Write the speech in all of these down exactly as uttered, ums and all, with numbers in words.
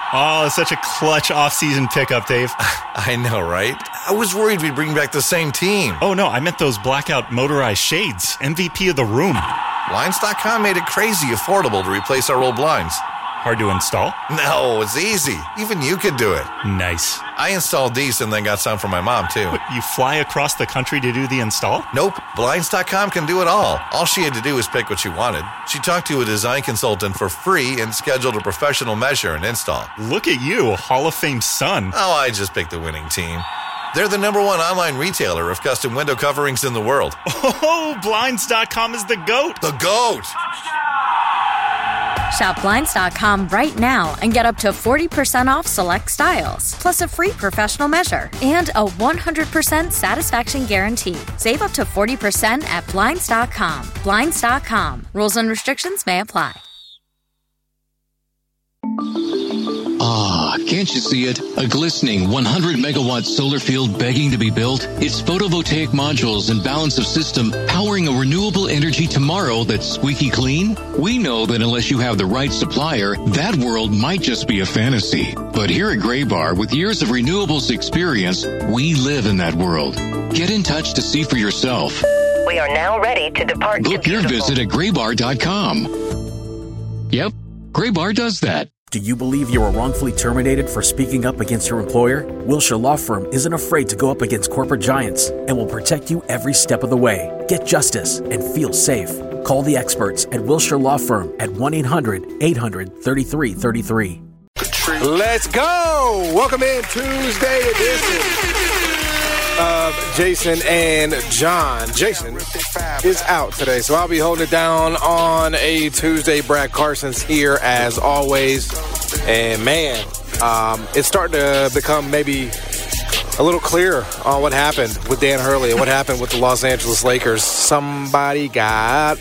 Oh, such a clutch off-season pickup, Dave. I know, right? I was worried we'd bring back the same team. Oh, no, I meant those blackout motorized shades. M V P of the room. Blinds dot com made it crazy affordable to replace our old blinds. Hard to install? No, it's easy. Even you could do it. Nice. I installed these and then got some for my mom, too. What, you fly across the country to do the install? Nope. Blinds dot com can do it all. All she had to do was pick what she wanted. She talked to a design consultant for free and scheduled a professional measure and install. Look at you, Hall of Fame son. Oh, I just picked the winning team. They're the number one online retailer of custom window coverings in the world. Oh, Blinds dot com is the GOAT. The GOAT! Shop Blinds dot com right now and get up to forty percent off select styles, plus a free professional measure and a one hundred percent satisfaction guarantee. Save up to forty percent at Blinds dot com. Blinds dot com. Rules and restrictions may apply. Ah, can't you see it? A glistening one hundred megawatt solar field begging to be built? It's photovoltaic modules and balance of system powering a renewable energy tomorrow that's squeaky clean? We know that unless you have the right supplier, that world might just be a fantasy. But here at Graybar, with years of renewables experience, we live in that world. Get in touch to see for yourself. We are now ready to depart. Book your visit at graybar dot com. Yep, Graybar does that. Do you believe you were wrongfully terminated for speaking up against your employer? Wilshire Law Firm isn't afraid to go up against corporate giants and will protect you every step of the way. Get justice and feel safe. Call the experts at Wilshire Law Firm at one eight hundred eight hundred thirty-three thirty-three. Let's go! Welcome in Tuesday edition of Jason and John. Jason is out today, so I'll be holding it down on a Tuesday. Brad Carson's here as always. And man, um, it's starting to become maybe a little clearer on what happened with Dan Hurley and what happened with the Los Angeles Lakers. Somebody got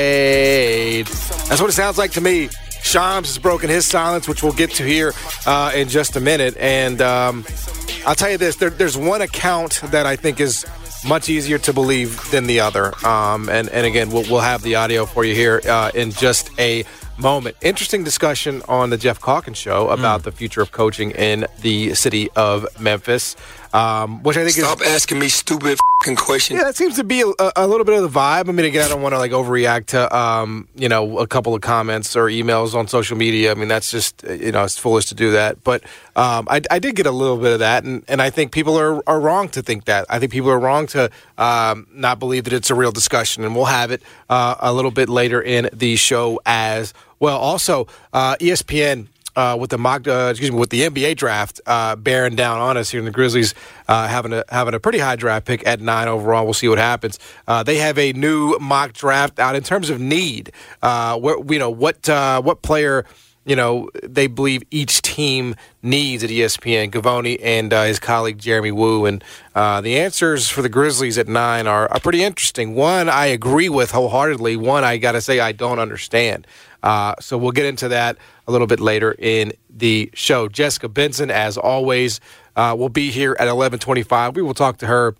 played. That's what it sounds like to me. Shams has broken his silence, which we'll get to here uh, in just a minute. And um, I'll tell you this, there, there's one account that I think is much easier to believe than the other. Um, and, and again, we'll, we'll have the audio for you here uh, in just a moment. Interesting discussion on the Jeff Calkins show about mm. the future of coaching in the city of Memphis. Um, which I think Stop is, asking me stupid f***ing questions. Yeah, that seems to be a, a little bit of the vibe. I mean, again, I don't want to like overreact to, um, you know, a couple of comments or emails on social media. I mean, that's just, you know, it's foolish to do that. But um, I, I did get a little bit of that, and, and I think people are, are wrong to think that. I think people are wrong to um, not believe that it's a real discussion, and we'll have it uh, a little bit later in the show as well. Also, uh, E S P N. Uh, with the mock, uh, excuse me, with the N B A draft uh, bearing down on us here in the Grizzlies, uh, having a having a pretty high draft pick at nine overall. We'll see what happens. Uh, they have a new mock draft out in terms of need. Uh, where you know what uh, what player you know they believe each team needs at E S P N. Gavoni and uh, his colleague Jeremy Wu, and uh, the answers for the Grizzlies at nine are, are pretty interesting. One I agree with wholeheartedly. One I got to say I don't understand. Uh, so we'll get into that a little bit later in the show. Jessica Benson, as always, uh, will be here at eleven twenty-five. We will talk to her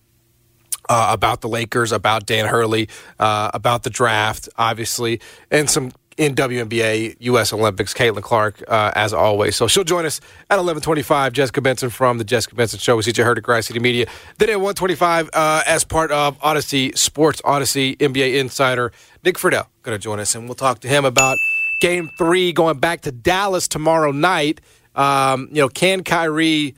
uh, about the Lakers, about Dan Hurley, uh, about the draft, obviously, and some in W N B A, U S Olympics, Caitlin Clark, uh, as always. So she'll join us at eleven twenty-five. Jessica Benson from the Jessica Benson Show. We see you heard at Grass City Media. Then at one twenty-five, uh, as part of Odyssey Sports Odyssey, N B A insider Nick Friedel going to join us, and we'll talk to him about Game three going back to Dallas tomorrow night. Um, you know, can Kyrie,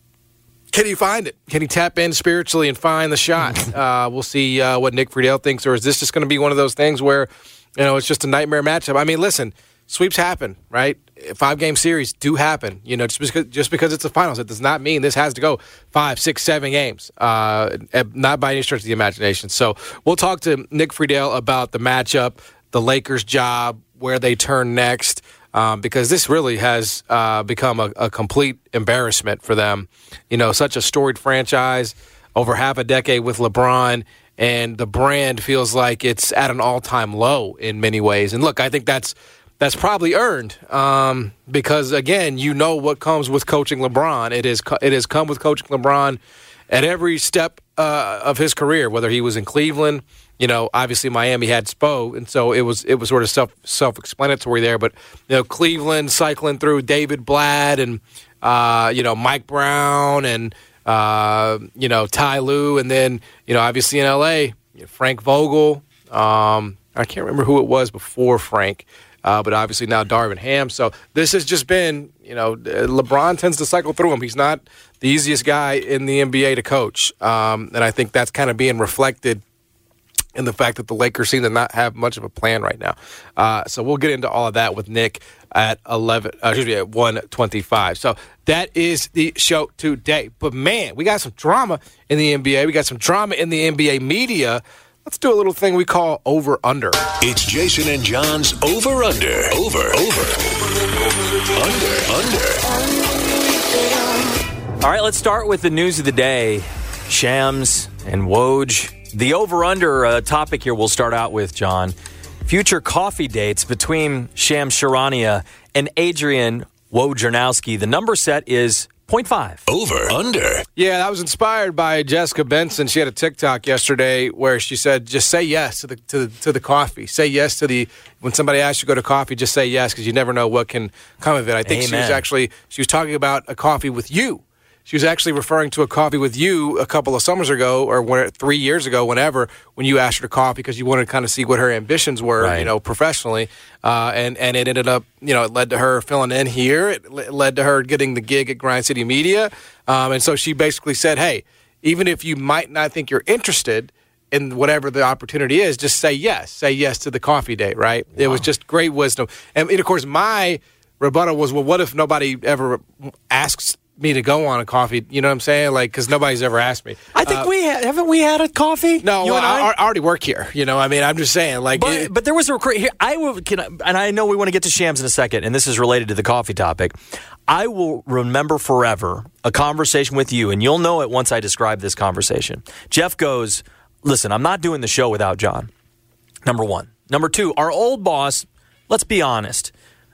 can he find it? Can he tap in spiritually and find the shot? Uh, we'll see uh, what Nick Friedel thinks, or is this just going to be one of those things where, you know, it's just a nightmare matchup? I mean, listen, sweeps happen, right? Five-game series do happen. You know, just because, just because it's the finals, it does not mean this has to go five, six, seven games, uh, not by any stretch of the imagination. So we'll talk to Nick Friedel about the matchup, the Lakers' job, where they turn next, um, because this really has uh, become a, a complete embarrassment for them. You know, such a storied franchise, over half a decade with LeBron, and the brand feels like it's at an all-time low in many ways. And look, I think that's that's probably earned um, because, again, you know what comes with coaching LeBron. It is it has come with coaching LeBron, at every step uh, of his career, whether he was in Cleveland, you know, obviously Miami had Spo, and so it was it was sort of self self explanatory there. But you know, Cleveland cycling through David Blatt and uh, you know Mike Brown and uh, you know Ty Lue, and then you know obviously in L A, you know, Frank Vogel. Um, I can't remember who it was before Frank. Uh, but obviously now Darvin Ham. So this has just been, you know, LeBron tends to cycle through him. He's not the easiest guy in the N B A to coach. Um, and I think that's kind of being reflected in the fact that the Lakers seem to not have much of a plan right now. Uh, so we'll get into all of that with Nick at eleven. Uh, excuse me, at one twenty-five. So that is the show today. But man, we got some drama in the N B A. We got some drama in the N B A media. Let's do a little thing we call over-under. It's Jason and John's over-under. Over, over. Under, under. All right, let's start with the news of the day. Shams and Woj. The over-under uh, topic here we'll start out with, John. Future coffee dates between Shams Charania and Adrian Wojnarowski. The number set is point five. Over, under. Yeah, that was inspired by Jessica Benson. She had a TikTok yesterday where she said, just say yes to the to the, to the coffee. Say yes to the, when somebody asks you to go to coffee, just say yes because you never know what can come of it. I think Amen. she was actually, she was talking about a coffee with you. She was actually referring to a coffee with you a couple of summers ago or when, three years ago, whenever, when you asked her to coffee because you wanted to kind of see what her ambitions were, right. you know, professionally. Uh, and, and it ended up, you know, it led to her filling in here. It led to her getting the gig at Grind City Media. Um, and so she basically said, hey, even if you might not think you're interested in whatever the opportunity is, just say yes. Say yes to the coffee date, right? Wow. It was just great wisdom. And, and, of course, my rebuttal was, well, what if nobody ever asks me to go on a coffee, you know what I'm saying? Like, because nobody's ever asked me. I think uh, we ha- haven't we had a coffee. No, well, I, I already work here. You know, I mean, I'm just saying, like, but, it, but there was a here. I will, can, and I know we want to get to Shams in a second, and this is related to the coffee topic. I will remember forever a conversation with you, and you'll know it once I describe this conversation. Jeff goes, "Listen, I'm not doing the show without John." Number one, number two, our old boss. Let's be honest.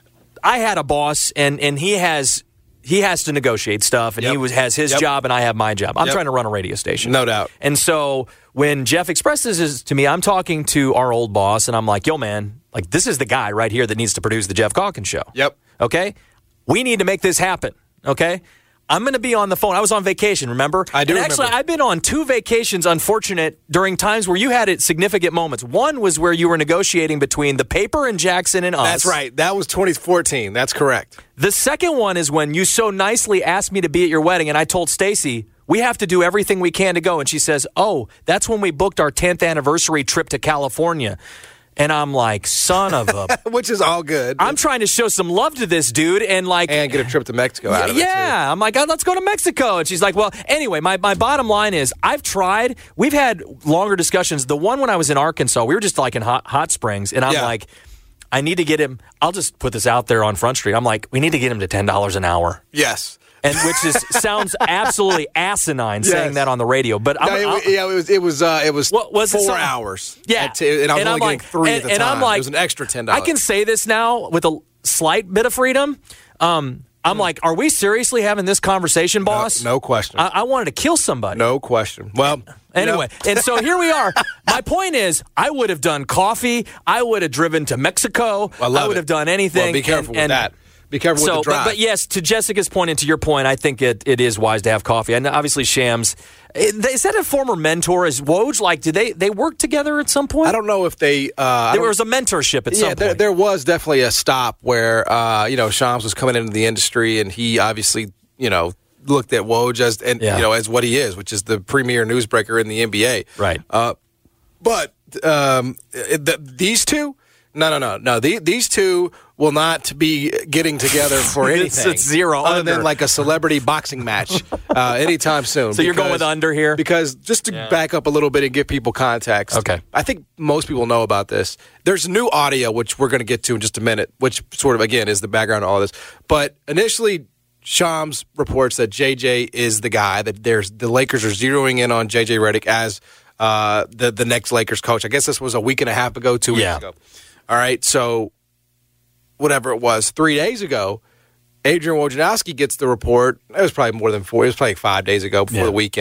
I had a boss, and and he has. He has to negotiate stuff, and yep. he was, has his yep. job, and I have my job. I'm yep. trying to run a radio station. No doubt. And so when Jeff expresses this to me, I'm talking to our old boss, and I'm like, yo, man, like this is the guy right here that needs to produce the Jeff Calkins show. Yep. Okay? We need to make this happen. Okay? I'm going to be on the phone. I was on vacation, remember? I do and remember. Actually, I've been on two vacations, unfortunate, during times where you had it significant moments. One was where you were negotiating between the paper and Jackson and us. That's right. That was twenty fourteen. That's correct. The second one is when you so nicely asked me to be at your wedding, and I told Stacy, we have to do everything we can to go. And she says, oh, that's when we booked our tenth anniversary trip to California. And I'm like, son of a... Which is all good. I'm trying to show some love to this dude and like... And get a trip to Mexico out of yeah, it, Yeah, I'm like, oh, let's go to Mexico. And she's like, well, anyway, my, my bottom line is I've tried. We've had longer discussions. The one when I was in Arkansas, we were just like in Hot, hot Springs. And I'm yeah. like, I need to get him... I'll just put this out there on Front Street. I'm like, we need to get him to ten dollars an hour. Yes. And which is sounds absolutely asinine yes. saying that on the radio, but I'm, no, it, yeah, it was it was uh, it was what, was four it hours. Yeah, t- and I was and only I'm getting like, three and, at the and time. I'm like, it was an extra ten dollars. I can say this now with a slight bit of freedom. Um, I'm mm. like, are we seriously having this conversation, boss? No, no question. I, I wanted to kill somebody. No question. Well, anyway, you know. And so here we are. My point is, I would have done coffee. I would have driven to Mexico. I, love I would it. have done anything. Well, be careful and, with and, that. Be careful so, with the drive. But, but yes, to Jessica's point and to your point, I think it, it is wise to have coffee. And obviously, Shams, is that a former mentor? Is Woj, like, did they, they work together at some point? I don't know if they... Uh, there was a mentorship at yeah, some point. There, there was definitely a stop where, uh, you know, Shams was coming into the industry and he obviously, you know, looked at Woj as, and, yeah. you know, as what he is, which is the premier newsbreaker in the N B A. Right. Uh, but um, the, these two... No, no, no, no. The, these two will not be getting together for anything. it's, it's zero other under. than like a celebrity boxing match uh, anytime soon. So because, you're going with under here? Because just to yeah. back up a little bit and give people context. Okay. I think most people know about this. There's new audio, which we're going to get to in just a minute, which sort of, again, is the background to all this. But initially, Shams reports that J J is the guy, that there's the Lakers are zeroing in on J J Redick as uh, the, the next Lakers coach. I guess this was a week and a half ago, two weeks yeah. ago. All right, so whatever it was, three days ago, Adrian Wojnarowski gets the report. It was probably more than four. It was probably five days ago before yeah. the weekend.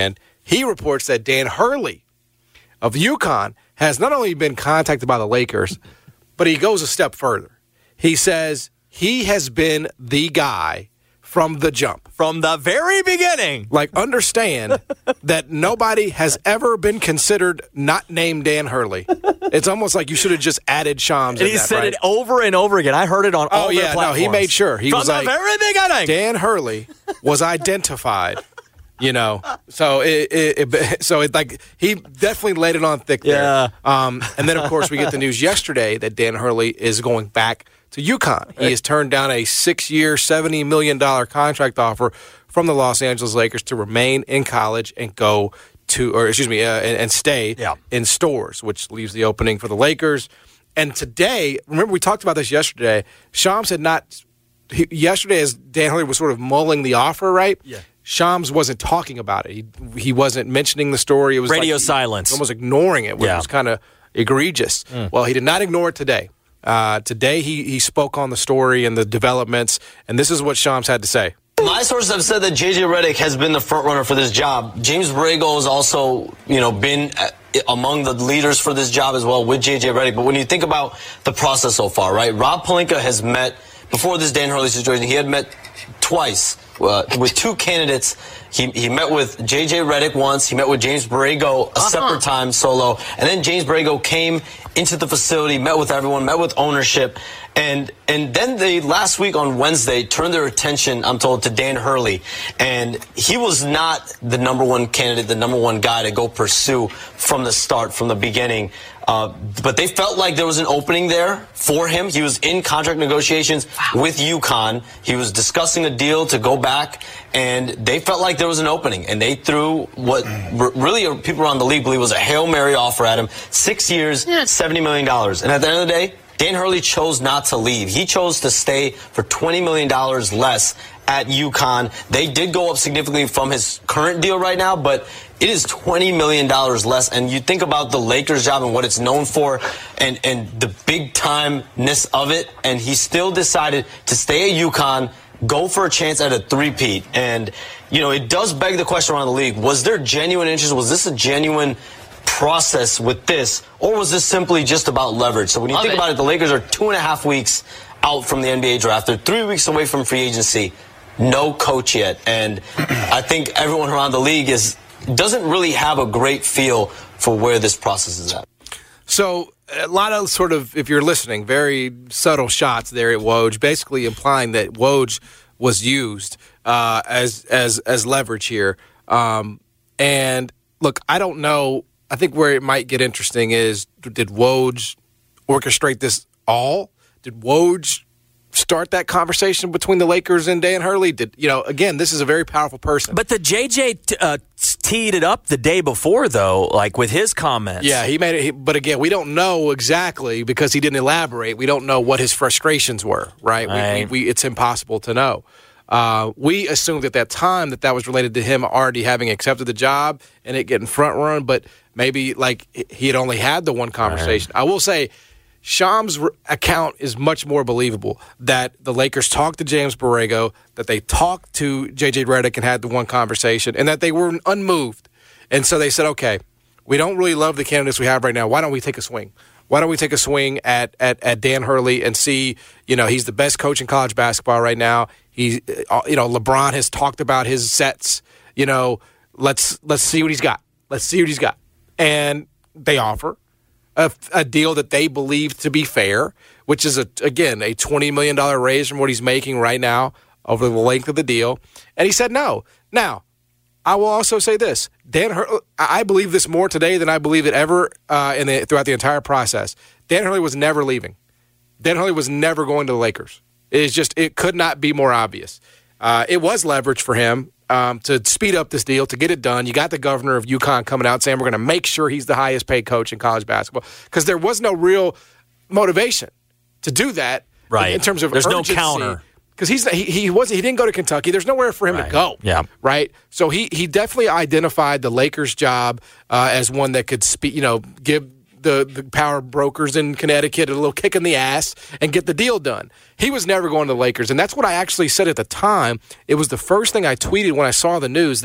he reports that Dan Hurley of UConn has not only been contacted by the Lakers, but he goes a step further. He says he has been the guy from the jump. From the very beginning. Like, understand that nobody has ever been considered not named Dan Hurley. It's almost like you should have just added Shams. And he that, said right? it over and over again. I heard it on all oh, their yeah, platforms. no, he made sure. He From was the like, very beginning. Dan Hurley was identified. You know, so it, it, it so it like he definitely laid it on thick there. Yeah. Um, and then of course we get the news yesterday that Dan Hurley is going back to UConn. He has turned down a six-year, seventy million dollars contract offer from the Los Angeles Lakers to remain in college and go to, or excuse me, uh, and, and stay yeah. in Stores, which leaves the opening for the Lakers. And today, remember we talked about this yesterday. Shams had not. He, yesterday, as Dan Hurley was sort of mulling the offer, right? Yeah. Shams wasn't talking about it. He he wasn't mentioning the story. It was radio like, silence. Almost ignoring it, which yeah. was kind of egregious. Mm. Well, he did not ignore it today. Uh, today, he he spoke on the story and the developments, and this is what Shams had to say. My sources have said that J J Redick has been the front runner for this job. James Borrego has also, you know, been among the leaders for this job as well with J J Redick. But when you think about the process so far, right? Rob Pelinka has met before this Dan Hurley situation. He had met twice uh, with two candidates. He he met with J J Redick once. He met with James Borrego a uh-huh. separate time solo, and then James Borrego came into the facility, met with everyone, met with ownership. And and then they, last week on Wednesday, turned their attention, I'm told, to Dan Hurley. And he was not the number one candidate, the number one guy to go pursue from the start, from the beginning. Uh, but they felt like there was an opening there for him. He was in contract negotiations wow. with UConn. He was discussing a deal to go back, and they felt like there was an opening. And they threw what r- really people around the league believe was a Hail Mary offer at him. Six years, yes. seventy million dollars. And at the end of the day, Dan Hurley chose not to leave. He chose to stay for twenty million dollars less at UConn. They did go up significantly from his current deal right now, but it is twenty million dollars less. And you think about the Lakers job and what it's known for and, and the big-time-ness of it, and he still decided to stay at UConn, go for a chance at a three-peat. And, you know, it does beg the question around the league. Was there genuine interest? Was this a genuine process with this, or was this simply just about leverage? So when you Love think it. about it, the Lakers are two and a half weeks out from the N B A draft. They're three weeks away from free agency. No coach yet. And I think everyone around the league is doesn't really have a great feel for where this process is at. So a lot of sort of, if you're listening, very subtle shots there at Woj, basically implying that Woj was used uh, as as as leverage here. Um, and look, I don't know. I think where it might get interesting is, did Woj orchestrate this all? Did Woj start that conversation between the Lakers and Dan Hurley? Did you know? Again, this is a very powerful person. But the J J t- uh, teed it up the day before, though, like with his comments. Yeah, he made it. He, but again, we don't know exactly because he didn't elaborate. We don't know what his frustrations were. Right? right. We, we, we, it's impossible to know. Uh, we assumed at that time that that was related to him already having accepted the job and it getting front run, but maybe like he had only had the one conversation. Right. I will say Shams' account is much more believable, that the Lakers talked to James Borrego, that they talked to J J Redick and had the one conversation, and that they were unmoved. And so they said, okay, we don't really love the candidates we have right now. Why don't we take a swing? Why don't we take a swing at, at, at Dan Hurley and see, you know, he's the best coach in college basketball right now. He, you know, LeBron has talked about his sets. You know, let's let's see what he's got. Let's see what he's got. And they offer a, a deal that they believe to be fair, which is, a, again, a twenty million dollars raise from what he's making right now over the length of the deal. And he said no. Now, I will also say this. Dan Hurley, I believe this more today than I believe it ever uh, in the, throughout the entire process. Dan Hurley was never leaving. Dan Hurley was never going to the Lakers. It is just, it could not be more obvious. Uh, it was leverage for him um, to speed up this deal, to get it done. You got the governor of UConn coming out saying we're going to make sure he's the highest paid coach in college basketball, because there was no real motivation to do that. Right. In, in terms of There's urgency. no counter. Because he's he, he wasn't he didn't go to Kentucky. There's nowhere for him right. to go. Yeah. Right. So he he definitely identified the Lakers' job uh, as one that could speak. You know, give the the power brokers in Connecticut a little kick in the ass and get the deal done. He was never going to the Lakers, and that's what I actually said at the time. It was the first thing I tweeted when I saw the news that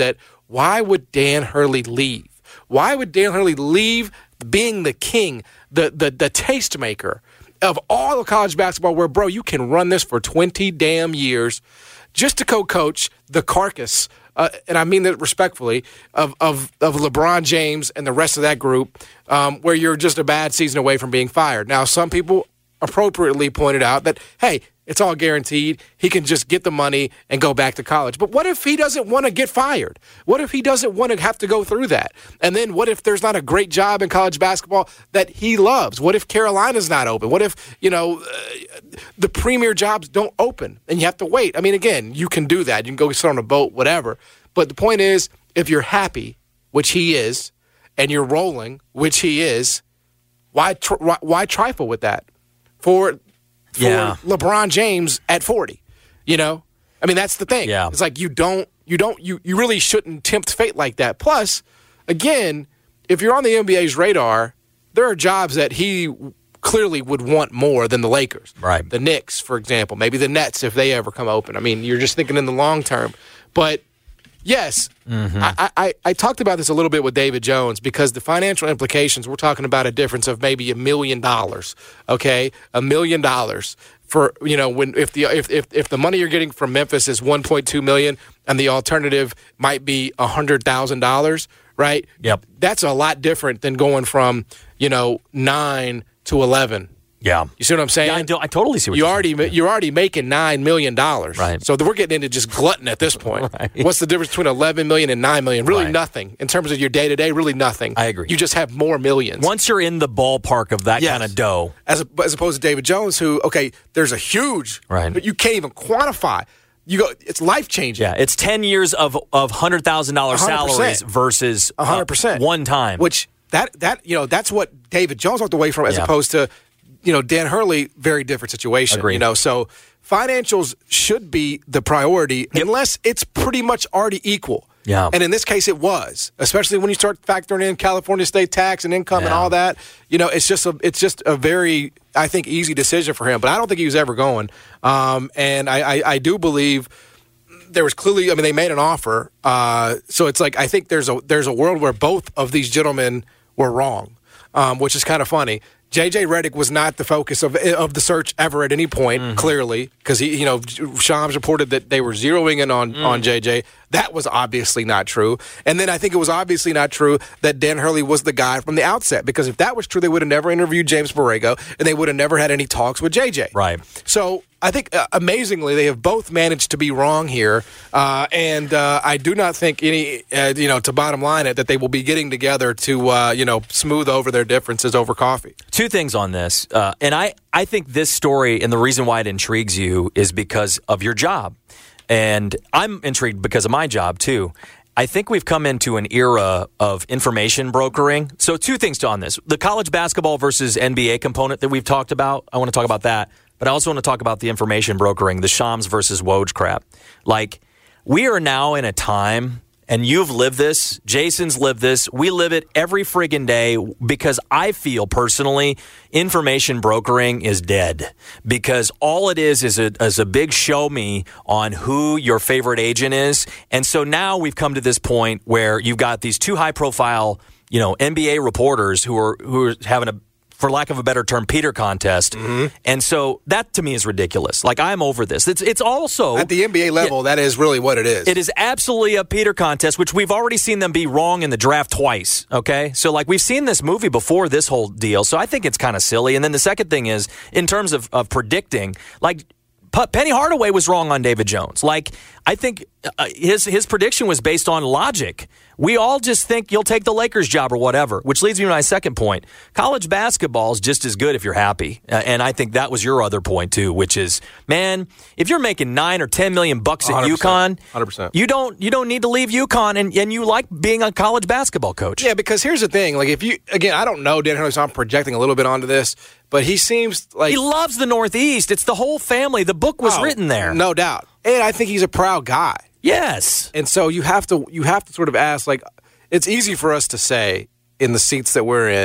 why would Dan Hurley leave? Why would Dan Hurley leave being the king, the the the tastemaker of all of college basketball, where, bro, you can run this for twenty damn years just to co-coach the carcass, uh, and I mean that respectfully, of, of, of LeBron James and the rest of that group, um, where you're just a bad season away from being fired. Now, some people appropriately pointed out that, hey, it's all guaranteed. He can just get the money and go back to college. But what if he doesn't want to get fired? What if he doesn't want to have to go through that? And then what if there's not a great job in college basketball that he loves? What if Carolina's not open? What if, you know, uh, the premier jobs don't open and you have to wait? I mean, again, you can do that. You can go sit on a boat, whatever. But the point is, if you're happy, which he is, and you're rolling, which he is, why tr- why, why trifle with that? For For yeah. LeBron James at forty, you know, I mean that's the thing. Yeah. It's like you don't, you don't, you you really shouldn't tempt fate like that. Plus, again, if you're on the N B A's radar, there are jobs that he clearly would want more than the Lakers, right? The Knicks, for example, maybe the Nets if they ever come open. I mean, you're just thinking in the long term, but. Yes, mm-hmm. I, I, I talked about this a little bit with David Jones because the financial implications, we're talking about a difference of maybe a million dollars, okay? A million dollars for, you know, when if the if, if, if the money you're getting from Memphis is one point two million dollars and the alternative might be one hundred thousand dollars, right? Yep. That's a lot different than going from, you know, nine to eleven. Yeah. You see what I'm saying? Yeah, I, do, I totally see what you you're already, saying. You're already making nine million dollars. Right. So we're getting into just glutton at this point. Right. What's the difference between eleven million dollars and nine million dollars? Really Right. nothing. In terms of your day-to-day, really nothing. I agree. You just have more millions. Once you're in the ballpark of that Yes. kind of dough. As, a, as opposed to David Jones, who, okay, there's a huge, Right. but you can't even quantify. You go, it's life-changing. Yeah, it's ten years of, of one hundred thousand dollars one hundred percent. salaries versus one hundred percent. Uh, one time. Which, that, that you know, that's what David Jones walked away from as Yeah. opposed to, you know, Dan Hurley, very different situation. Agreed. You know, so financials should be the priority unless it's pretty much already equal. Yeah. And in this case, it was, especially when you start factoring in California state tax and income and Yeah. all that. You know, it's just a, it's just a very, I think, easy decision for him. But I don't think he was ever going. Um, and I, I, I do believe there was clearly, I mean, they made an offer. Uh, so it's like I think there's a there's a world where both of these gentlemen were wrong, um, which is kind of funny. J J Redick was not the focus of of the search ever at any point, mm-hmm. clearly, because he, you know, Shams reported that they were zeroing in on, mm. on J J. That was obviously not true. And then I think it was obviously not true that Dan Hurley was the guy from the outset, because if that was true, they would have never interviewed James Borrego, and they would have never had any talks with J J. Right. So I think, uh, amazingly, they have both managed to be wrong here, uh, and uh, I do not think any, uh, you know, to bottom line it, that they will be getting together to, uh, you know, smooth over their differences over coffee. Two things on this, uh, and I, I think this story and the reason why it intrigues you is because of your job, and I'm intrigued because of my job too. I think we've come into an era of information brokering. So two things to on this. The college basketball versus N B A component that we've talked about, I want to talk about that. But I also want to talk about the information brokering, the Shams versus Woj crap. Like, we are now in a time, and you've lived this, Jason's lived this, we live it every friggin' day, because I feel personally information brokering is dead. Because all it is is a, is a big show me on who your favorite agent is. And so now we've come to this point where you've got these two high-profile, you know, N B A reporters who are who are having a, for lack of a better term, Peter contest. Mm-hmm. And so that to me is ridiculous. Like, I'm over this. It's it's also at the N B A level, yeah, that is really what it is. It is absolutely a Peter contest, which we've already seen them be wrong in the draft twice. Okay. So, like, we've seen this movie before this whole deal. So I think it's kind of silly. And then the second thing is, in terms of, of predicting, like, Penny Hardaway was wrong on David Jones. Like, I think uh, his his prediction was based on logic. We all just think you'll take the Lakers job or whatever, which leads me to my second point. College basketball is just as good if you're happy. Uh, and I think that was your other point, too, which is, man, if you're making nine or ten million bucks at UConn, one hundred percent. you don't you don't need to leave UConn, and, and you like being a college basketball coach. Yeah, because here's the thing. Like, if you, again, I don't know Dan Hurley, so I'm projecting a little bit onto this, but he seems like... He loves the Northeast. It's the whole family. The book was oh, written there. No doubt. And I think he's a proud guy. Yes. And so you have to you have to sort of ask, like, it's easy for us to say in the seats that we're in,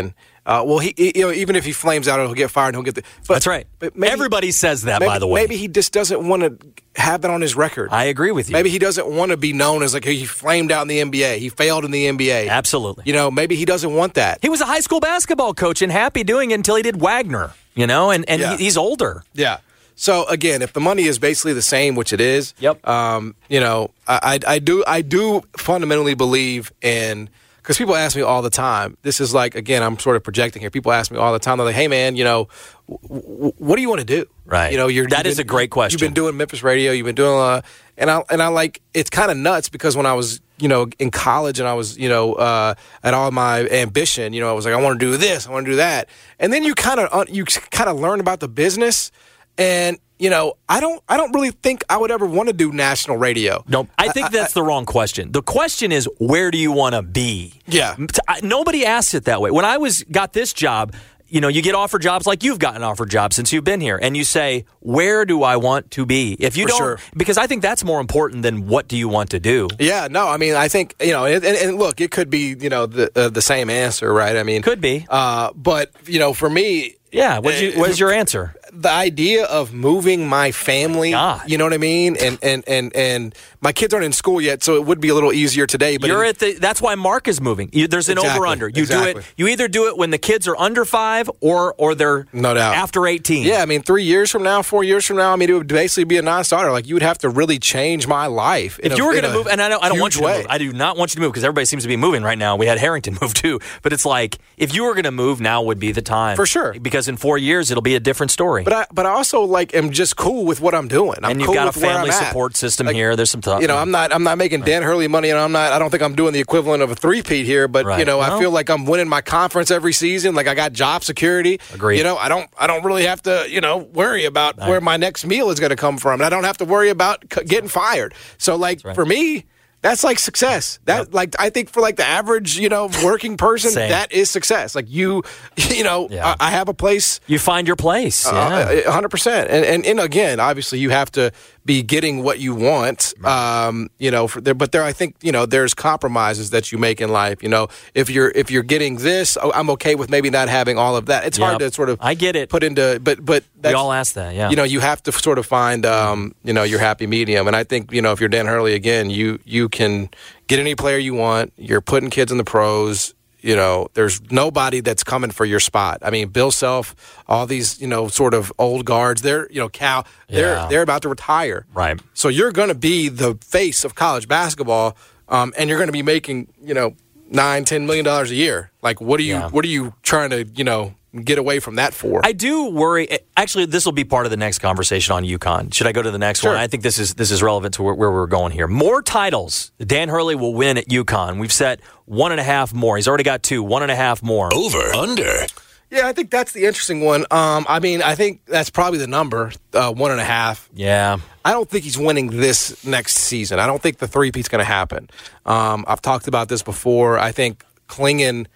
Uh, well, he, he, you know, even if he flames out, he'll get fired and he'll get the. But, That's right. But maybe, Everybody says that, maybe, by the way. Maybe he just doesn't want to have that on his record. I agree with you. Maybe he doesn't want to be known as like, hey, he flamed out in the N B A. He failed in the N B A. Absolutely. You know, maybe he doesn't want that. He was a high school basketball coach and happy doing it until he did Wagner, you know, and, and Yeah. he, he's older. Yeah. So again, if the money is basically the same, which it is, Yep. Um, you know, I, I, I do I do fundamentally believe in, because people ask me all the time. This is like, again, I'm sort of projecting here. People ask me all the time. They're like, "Hey, man, you know, w- w- what do you want to do?" Right. You know, you're That you've is been- a great question. You've been doing Memphis radio. You've been doing, uh, and I and I like it's kind of nuts because when I was, you know, in college and I was, you know, uh, at all my ambition, you know, I was like, I want to do this, I want to do that, and then you kind of you kind of learn about the business. And, you know, I don't I don't really think I would ever want to do national radio. No, I think I- that's I- the wrong question. The question is, where do you want to be? Yeah. I- Nobody asks it that way. When I was got this job, you know, you get offered jobs like you've gotten offered jobs since you've been here, and you say, where do I want to be? If you For don't, sure. because I think that's more important than what do you want to do. Yeah, no, I mean, I think, you know, and, and, and look, it could be, you know, the uh, the same answer, right? I mean, Could be. Uh, but, you know, for me, Yeah. What's, you, what's your answer? the idea of moving my family, God. you know what I mean? And, and, and, and my kids aren't in school yet, so it would be a little easier today. But You're in- at the. That's why Mark is moving. You, there's an Exactly, over under. You do exactly. it. You either do it when the kids are under five, or or they're No doubt. after eighteen. Yeah, I mean, three years from now, four years from now, I mean, it would basically be a non-starter. Like, you would have to really change my life. in If a- you were in going to a move, and I don't, I don't want you huge to way. move. I do not want you to move because everybody seems to be moving right now. We had Harrington move too, but it's like if you were going to move, now would be the time For sure. Because in four years it'll be a different story. But I, but I also like am just cool with what I'm doing. I'm and you've cool got a with where family I'm at. support system Like, here. There's some thought. You know, I'm not I'm not making Dan Hurley money, and I'm not. I don't think I'm doing the equivalent of a three-peat here. But Right. you know, Well- I feel like I'm winning my conference every season. Like I got job security. Agreed. You know, I don't I don't really have to you know worry about Right. where my next meal is going to come from, and I don't have to worry about c- getting fired. So like right. for me. That's like success. That Yep. like I think for like the average, you know, working person, Same. that is success. Like you, you know, Yeah. I, I have a place. You find your place. Yeah. A hundred percent, and and and again, obviously, you have to be getting what you want. Um, you know, for there, but there, I think you know, there's compromises that you make in life. You know, if you're if you're getting this, oh, I'm okay with maybe not having all of that. It's hard Yep. to sort of I get it. put into, but but we that's, all ask that. Yeah. you know, you have to sort of find um, you know, your happy medium. And I think you know, if you're Dan Hurley again, you you can get any player you want. You're putting kids in the pros. You know, there's nobody that's coming for your spot. I mean, Bill Self, all these, you know, sort of old guards, they're, you know, Cal, they're Yeah. they're about to retire. Right. So you're going to be the face of college basketball, um, and you're going to be making, you know, nine, ten million dollars a year. Like, what are you, Yeah. what are you trying to, you know, get away from that for? I do worry. Actually, this will be part of the next conversation on UConn. Should I go to the next Sure. one? I think this is this is relevant to where, where we're going here. More titles. Dan Hurley will win at UConn. We've set one and a half more. He's already got two. One and a half more. Over, under. Yeah, I think that's the interesting one. Um, I mean, I think that's probably the number, uh, one and a half. Yeah. I don't think he's winning this next season. I don't think the three-peat's going to happen. Um, I've talked about this before. I think Klingon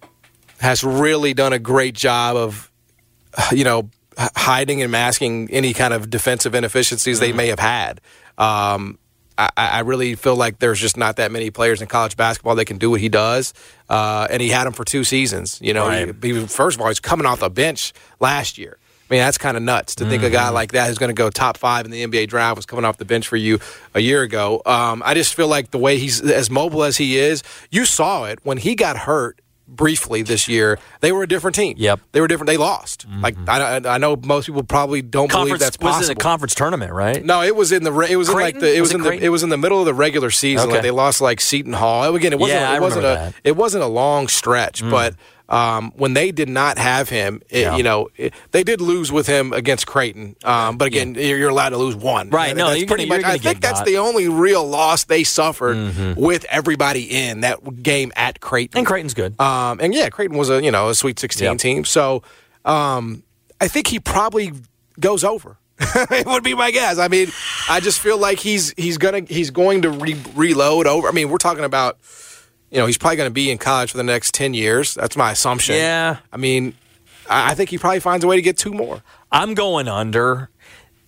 has really done a great job of, you know, h- hiding and masking any kind of defensive inefficiencies Mm-hmm. they may have had. Um, I, I really feel like there's just not that many players in college basketball that can do what he does. Uh, and he had him for two seasons. You know, Right. he, he, first of all, he's coming off the bench last year. I mean, that's kind of nuts to think a guy like that who's going to go top five in the N B A draft was coming off the bench for you a year ago. Um, I just feel like the way he's as mobile as he is, you saw it when he got hurt briefly this year. They were a different team. Yep. They were different. They lost. Like I, I know most people probably don't believe Conference that's was possible. in a conference tournament, right? No, it was in the re- it was Creighton? in like the it was, Was it in the Creighton? it was in the middle of the regular season. Okay. Like they lost like Seton Hall. Again, it wasn't Yeah, I it wasn't a remember that. it wasn't a long stretch, but um, when they did not have him, it, Yeah. you know, it, they did lose with him against Creighton. Um, but again, you're you're allowed to lose one. Right, And no, that's you're pretty gonna- much. you're gonna I think get that's got. the only real loss they suffered with everybody in that game at Creighton. And Creighton's good. Um, and yeah, Creighton was a you know a Sweet sixteen Yep. team. So um, I think he probably goes over. It would be my guess. I mean, I just feel like he's he's gonna he's going to re- reload over. I mean, we're talking about you know he's probably going to be in college for the next ten years. That's my assumption. Yeah. I mean, I, I think he probably finds a way to get two more. I'm going under.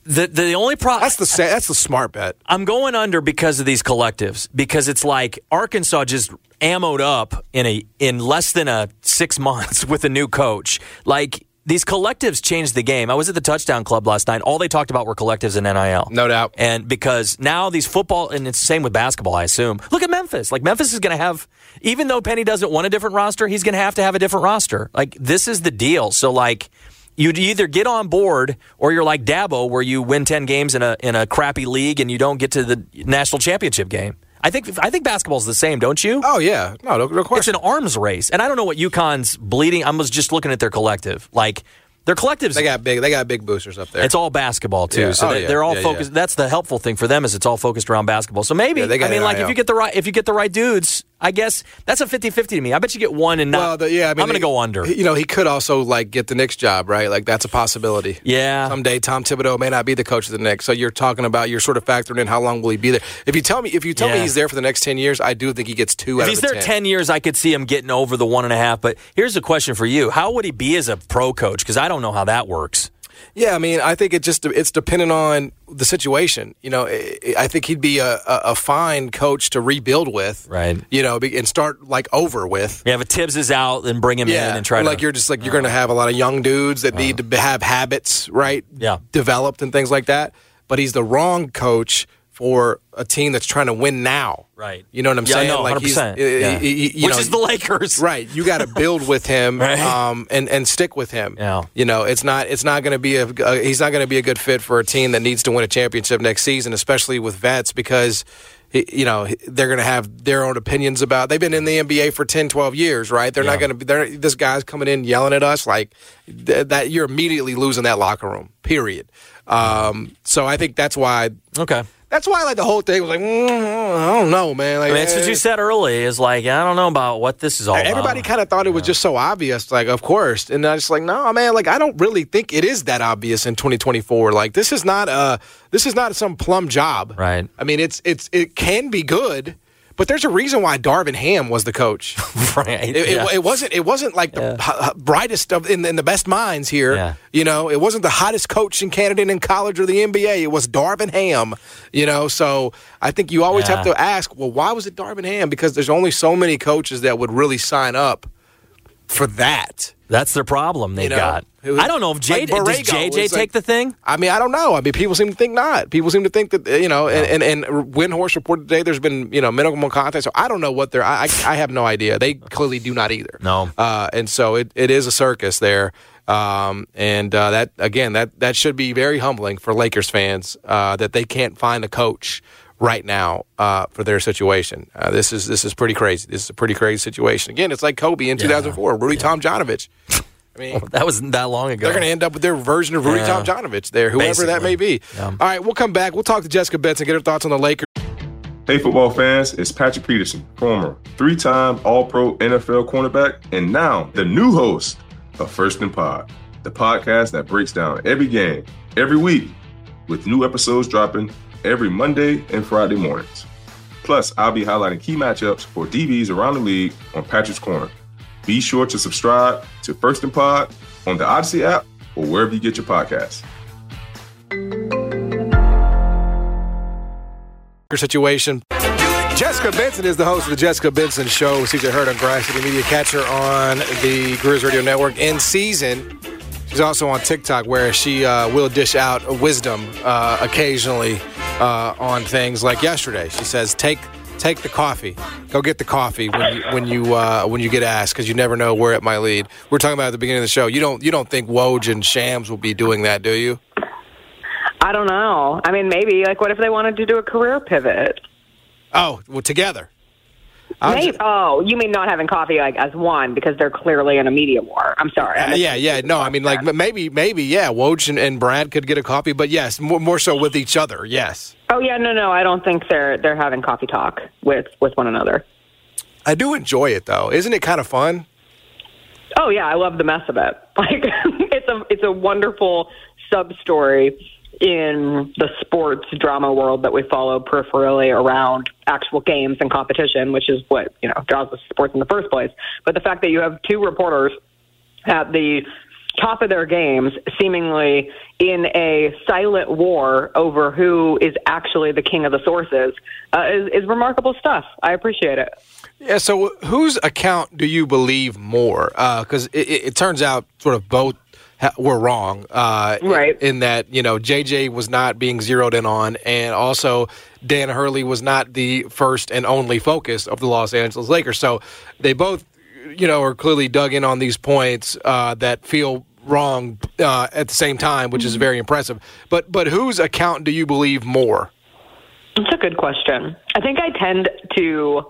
The the only problem that's the sa- that's the smart bet. I'm going under because of these collectives, because it's like Arkansas just ammoed up in a in less than a six months with a new coach. Like these collectives changed the game. I was at the Touchdown Club last night. All they talked about were collectives and N I L. No doubt. And because now these football, and it's the same with basketball, I assume. Look at Memphis. Like Memphis is going to have, even though Penny doesn't want a different roster, he's going to have to have a different roster. Like this is the deal. So like. You'd either get on board or you're like Dabo, where you win ten games in a in a crappy league and you don't get to the national championship game. I think I think basketball's the same, don't you? Oh, yeah. No, no, no question. It's an arms race. And I don't know what UConn's bleeding. I was just looking at their collective. Like, their collectives. They got big They got big boosters up there. It's all basketball, too. Yeah. So oh, they, yeah. they're all yeah, focused. Yeah. That's the helpful thing for them is it's all focused around basketball. So maybe, yeah, they got I mean, like, N I L. if you get the right if you get the right dudes, I guess that's a fifty-fifty to me. I bet you get one and not. Well, the, yeah, I mean, I'm going to go under. You know, he could also like get the Knicks job, right? Like that's a possibility. Yeah. Someday Tom Thibodeau may not be the coach of the Knicks. So you're talking about you're sort of factoring in how long will he be there. If you tell me if you tell yeah. me he's there for the next ten years, I do think he gets two. If out he's of the there ten. ten years, I could see him getting over the one and a half. But here's a question for you: how would he be as a pro coach? Because I don't know how that works. Yeah, I mean, I think it just it's dependent on the situation. You know, I think he'd be a, a, a fine coach to rebuild with, right? You know, and start like over with. Yeah, if Tibbs is out, then bring him yeah. in and try or to. Like you're just like you're going to have a lot of young dudes that uh, need to have habits, right? Yeah, developed and things like that. But he's the wrong coach for a team that's trying to win now. Right. You know what I'm yeah, saying? No, like one hundred percent. He's, yeah. he, he, you Which know, is the Lakers. Right. You got to build with him right. um, and and stick with him. Yeah. You know, it's not it's not going to be a uh, he's not going to be a good fit for a team that needs to win a championship next season, especially with vets, because you know they're going to have their own opinions about. They've been in the N B A for ten, twelve years, right? They're yeah. not going to be they're this guy's coming in yelling at us like th- that you're immediately losing that locker room. Period. Um, so I think that's why Okay. That's why, like, the whole thing was like, mm, I don't know, man. Like, I mean, that's what you said early. Is like, I don't know about what this is all everybody about. Everybody kind of thought it was yeah. just so obvious. Like, of course. And I was like, no, man. Like, I don't really think it is that obvious in twenty twenty-four. Like, this is not a, this is not some plum job. Right. I mean, it's it's it can be good. But there's a reason why Darvin Ham was the coach. right. It, yeah. it, it wasn't. It wasn't like the yeah. h- brightest of in, in the best minds here. Yeah. You know, it wasn't the hottest coaching candidate in college or the N B A. It was Darvin Ham. You know, so I think you always yeah. have to ask, well, why was it Darvin Ham? Because there's only so many coaches that would really sign up for that. That's their problem they've you know? got. Was, I don't know if J J, like does J J take like, the thing? I mean, I don't know. I mean, people seem to think not. People seem to think that, you know, and, and, and Windhorst reported today there's been, you know, minimal contact. So I don't know what they're, I, I have no idea. They clearly do not either. No. Uh, and so it, it is a circus there. Um, and uh, that, again, that, that should be very humbling for Lakers fans uh, that they can't find a coach right now uh, for their situation. Uh, this is this is pretty crazy. This is a pretty crazy situation. Again, it's like Kobe in yeah. two thousand four, Rudy yeah. Tomjanovich. I mean, well, that wasn't that long ago. They're going to end up with their version of Rudy yeah. Tomjanovich there, whoever Basically. that may be. Yeah. All right, we'll come back. We'll talk to Jessica Benson, get her thoughts on the Lakers. Hey, football fans, it's Patrick Peterson, former three-time All-Pro N F L cornerback, and now the new host of First and Pod, the podcast that breaks down every game, every week, with new episodes dropping every Monday and Friday mornings. Plus, I'll be highlighting key matchups for D Bs around the league on Patrick's Corner. Be sure to subscribe to First and Pod on the Odyssey app or wherever you get your podcasts. Situation. Jessica Benson is the host of the Jessica Benson Show. She's heard on Grind City Media. Catch her on the Grizz Radio Network in season. She's also on TikTok, where she uh, will dish out wisdom uh, occasionally uh, on things like yesterday. She says, "Take take the coffee. Go get the coffee when you when you uh, when you get asked, because you never know where it might lead." We're talking about at the beginning of the show. You don't you don't think Woj and Shams will be doing that, do you? I don't know. I mean, maybe. Like, what if they wanted to do a career pivot? Oh, well, together. Maybe. Just, oh, you mean not having coffee like as one because they're clearly in a media war? I'm sorry. Uh, yeah, yeah. No, I mean, like maybe, maybe, yeah. Woj and, and Brad could get a coffee, but yes, more, more so with each other. Yes. Oh yeah, no, no. I don't think they're they're having coffee talk with with one another. I do enjoy it though. Isn't it kind of fun? Oh yeah, I love the mess of it. Like it's a it's a wonderful sub story in the sports drama world that we follow peripherally around actual games and competition, which is what, you know, draws us to sports in the first place. But the fact that you have two reporters at the top of their games, seemingly in a silent war over who is actually the king of the sources, uh, is, is remarkable stuff. I appreciate it. Yeah, so whose account do you believe more? Because uh, it, it, it turns out sort of both ha- were wrong. Uh, right. In, in that, you know, J J was not being zeroed in on, and also Dan Hurley was not the first and only focus of the Los Angeles Lakers. So they both, you know, are clearly dug in on these points uh, that feel wrong uh, at the same time, which is very impressive. But but whose account do you believe more? That's a good question. I think I tend to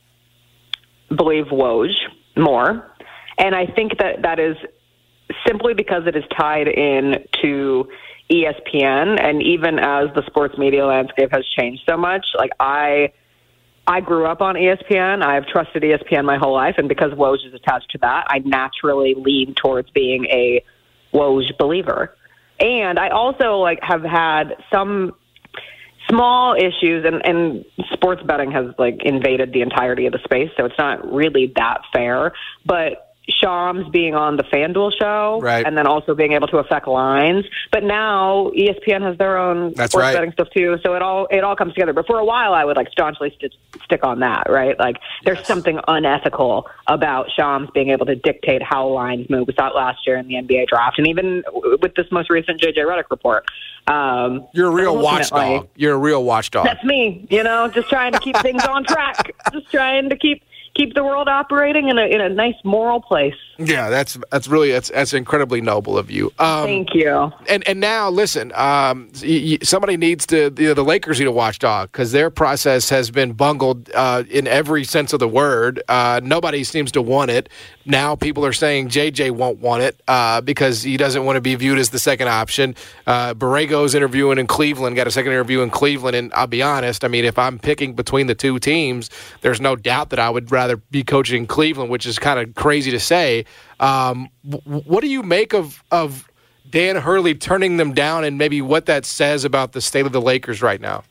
believe Woj more, and I think that that is simply because it is tied in to E S P N, and even as the sports media landscape has changed so much, like I I grew up on E S P N. I've trusted E S P N my whole life, and because Woj is attached to that, I naturally lean towards being a Woj believer. And I also like have had some small issues, and, and sports betting has like invaded the entirety of the space, so it's not really that fair. But Shams being on the FanDuel show, right, and then also being able to affect lines. But now E S P N has their own That's sports right. betting stuff too, so it all it all comes together. But for a while, I would like staunchly st- stick on that, right? Like there's yes. something unethical about Shams being able to dictate how lines move. We saw it last year in the N B A draft, and even with this most recent J J Redick report. Um, You're a real watchdog. You're a real watchdog. That's me. You know, just trying to keep things on track. Just trying to keep. Keep the world operating in a in a nice moral place. Yeah, that's that's really that's that's incredibly noble of you. Um, Thank you. And and now listen, um, y- y- somebody needs to you know, the Lakers need a watchdog because their process has been bungled uh, in every sense of the word. Uh, nobody seems to want it. Now people are saying J J won't want it uh, because he doesn't want to be viewed as the second option. Uh, Borrego's interviewing in Cleveland, got a second interview in Cleveland, and I'll be honest. I mean, if I'm picking between the two teams, there's no doubt that I would rather be coaching Cleveland, which is kind of crazy to say. Um, w- what do you make of of Dan Hurley turning them down, and maybe what that says about the state of the Lakers right now?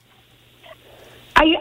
I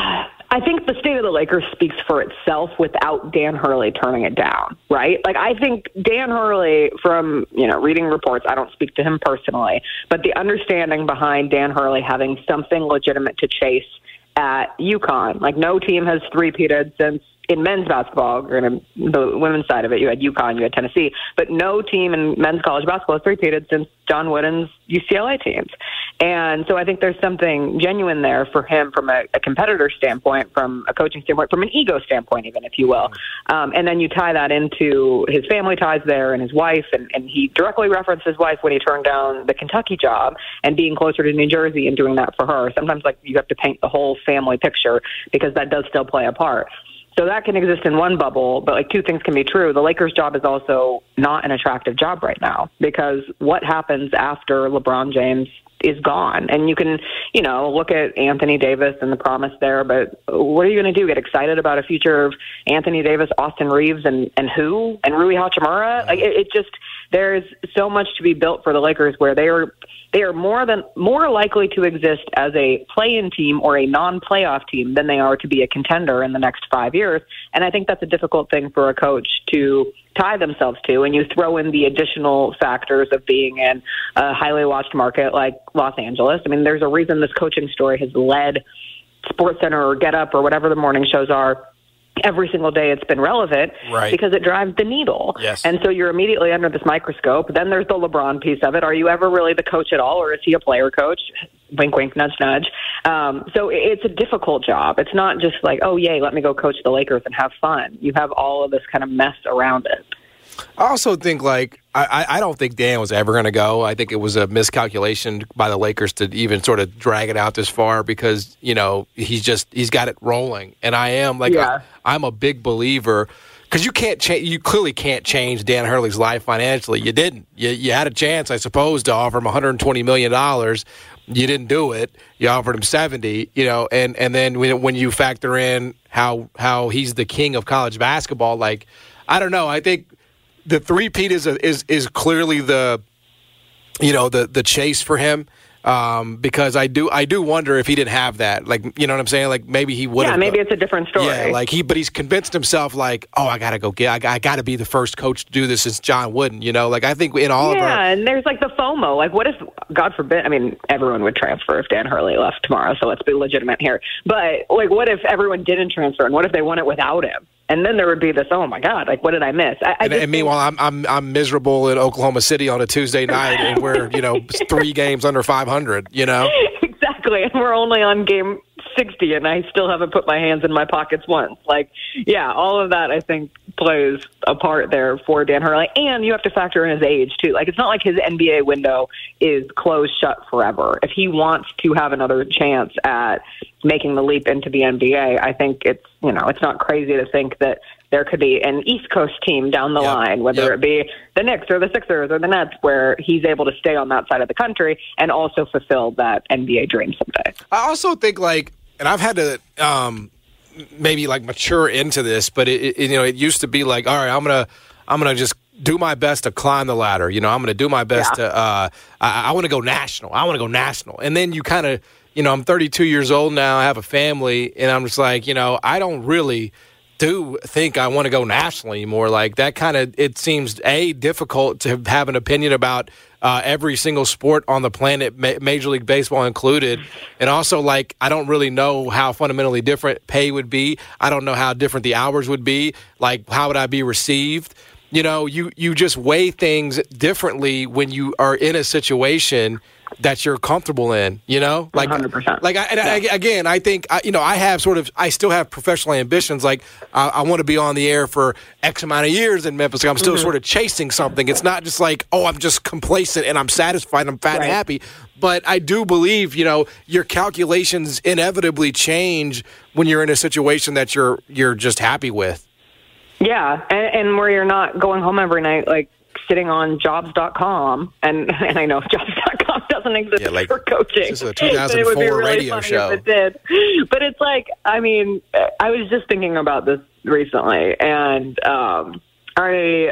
I think the state of the Lakers speaks for itself without Dan Hurley turning it down, right? Like I think Dan Hurley, from you know reading reports, I don't speak to him personally, but the understanding behind Dan Hurley having something legitimate to chase at UConn, like no team has three-peated since. In men's basketball, or in the women's side of it, you had UConn, you had Tennessee, but no team in men's college basketball has three-peated since John Wooden's U C L A teams. And so I think there's something genuine there for him from a, a competitor standpoint, from a coaching standpoint, from an ego standpoint even, if you will. Um, and then you tie that into his family ties there and his wife, and, and he directly referenced his wife when he turned down the Kentucky job and being closer to New Jersey and doing that for her. Sometimes like you have to paint the whole family picture because that does still play a part. So that can exist in one bubble, but like two things can be true. The Lakers' job is also not an attractive job right now because what happens after LeBron James is gone? And you can, you know, look at Anthony Davis and the promise there, but what are you going to do? Get excited about a future of Anthony Davis, Austin Reeves, and, and who? And Rui Hachimura? Like it, it just, there's so much to be built for the Lakers where they are they are more than more likely to exist as a play-in team or a non-playoff team than they are to be a contender in the next five years. And I think that's a difficult thing for a coach to tie themselves to. And you throw in the additional factors of being in a highly watched market like Los Angeles. I mean, there's a reason this coaching story has led SportsCenter or Get Up or whatever the morning shows are. Every single day it's been relevant right. because it drives the needle. Yes. And so you're immediately under this microscope. Then there's the LeBron piece of it. Are you ever really the coach at all, or is he a player coach? Wink, wink, nudge, nudge. Um, so it's a difficult job. It's not just like, oh, yay, let me go coach the Lakers and have fun. You have all of this kind of mess around it. I also think, like, I, I don't think Dan was ever going to go. I think it was a miscalculation by the Lakers to even sort of drag it out this far because, you know, he's just, he's got it rolling. And I am, like, yeah. I, I'm a big believer because you can't change, you clearly can't change Dan Hurley's life financially. You didn't. You, you had a chance, I suppose, to offer him one hundred twenty million dollars. You didn't do it. You offered him seventy, you know, and, and then when, when you factor in how how he's the king of college basketball, like, I don't know, I think the three-peat is, a, is is clearly the, you know, the the chase for him. Um, because I do, I do wonder if he didn't have that, like, you know what I'm saying? Like maybe he would. Yeah, maybe it's a different story. Yeah, like he, but he's convinced himself, like, oh, I gotta go get, I, I gotta be the first coach to do this since John Wooden. You know, like I think in all yeah, of our, and there's like the FOMO. Like, what if, God forbid, I mean, everyone would transfer if Dan Hurley left tomorrow. So let's be legitimate here. But like, what if everyone didn't transfer, and what if they won it without him? And then there would be this, oh my God, like what did I miss? I, I and, and meanwhile, I'm I'm I'm miserable in Oklahoma City on a Tuesday night, and we're you know three games under five hundred. You know, exactly, and we're only on game sixty, and I still haven't put my hands in my pockets once. Like, yeah, all of that I think plays a part there for Dan Hurley, and you have to factor in his age too. Like, it's not like his N B A window is closed shut forever. If he wants to have another chance at making the leap into the N B A, I think it's, you know, it's not crazy to think that there could be an East Coast team down the yep. line, whether yep. it be the Knicks or the Sixers or the Nets, where he's able to stay on that side of the country and also fulfill that N B A dream someday. I also think, like, and I've had to um, maybe like mature into this, but it, it, you know, it used to be like, all right, I'm gonna, I'm gonna just do my best to climb the ladder. You know, I'm gonna do my best yeah. to. Uh, I, I want to go national. I want to go national, and then you kind of. You know, I'm thirty-two years old now. I have a family, and I'm just like, you know, I don't really do think I want to go national anymore. Like that kind of, it seems, A, difficult to have an opinion about uh, every single sport on the planet, ma- Major League Baseball included. And also, like, I don't really know how fundamentally different pay would be. I don't know how different the hours would be. Like, how would I be received? You know, you, you just weigh things differently when you are in a situation that you're comfortable in, you know, like, one hundred percent. Like, I, and I, again, I think, I, you know, I have sort of, I still have professional ambitions. Like, I, I want to be on the air for X amount of years in Memphis. Like, I'm still mm-hmm. sort of chasing something. It's not just like, oh, I'm just complacent and I'm satisfied and I'm fat right. and happy. But I do believe, you know, your calculations inevitably change when you're in a situation that you're, you're just happy with. Yeah. And, and where you're not going home every night, like, sitting on jobs dot com, and, and I know jobs dot com doesn't exist yeah, like, for coaching. This is a two thousand four it would be really radio funny show. If it did. But it's like, I mean, I was just thinking about this recently, and um, I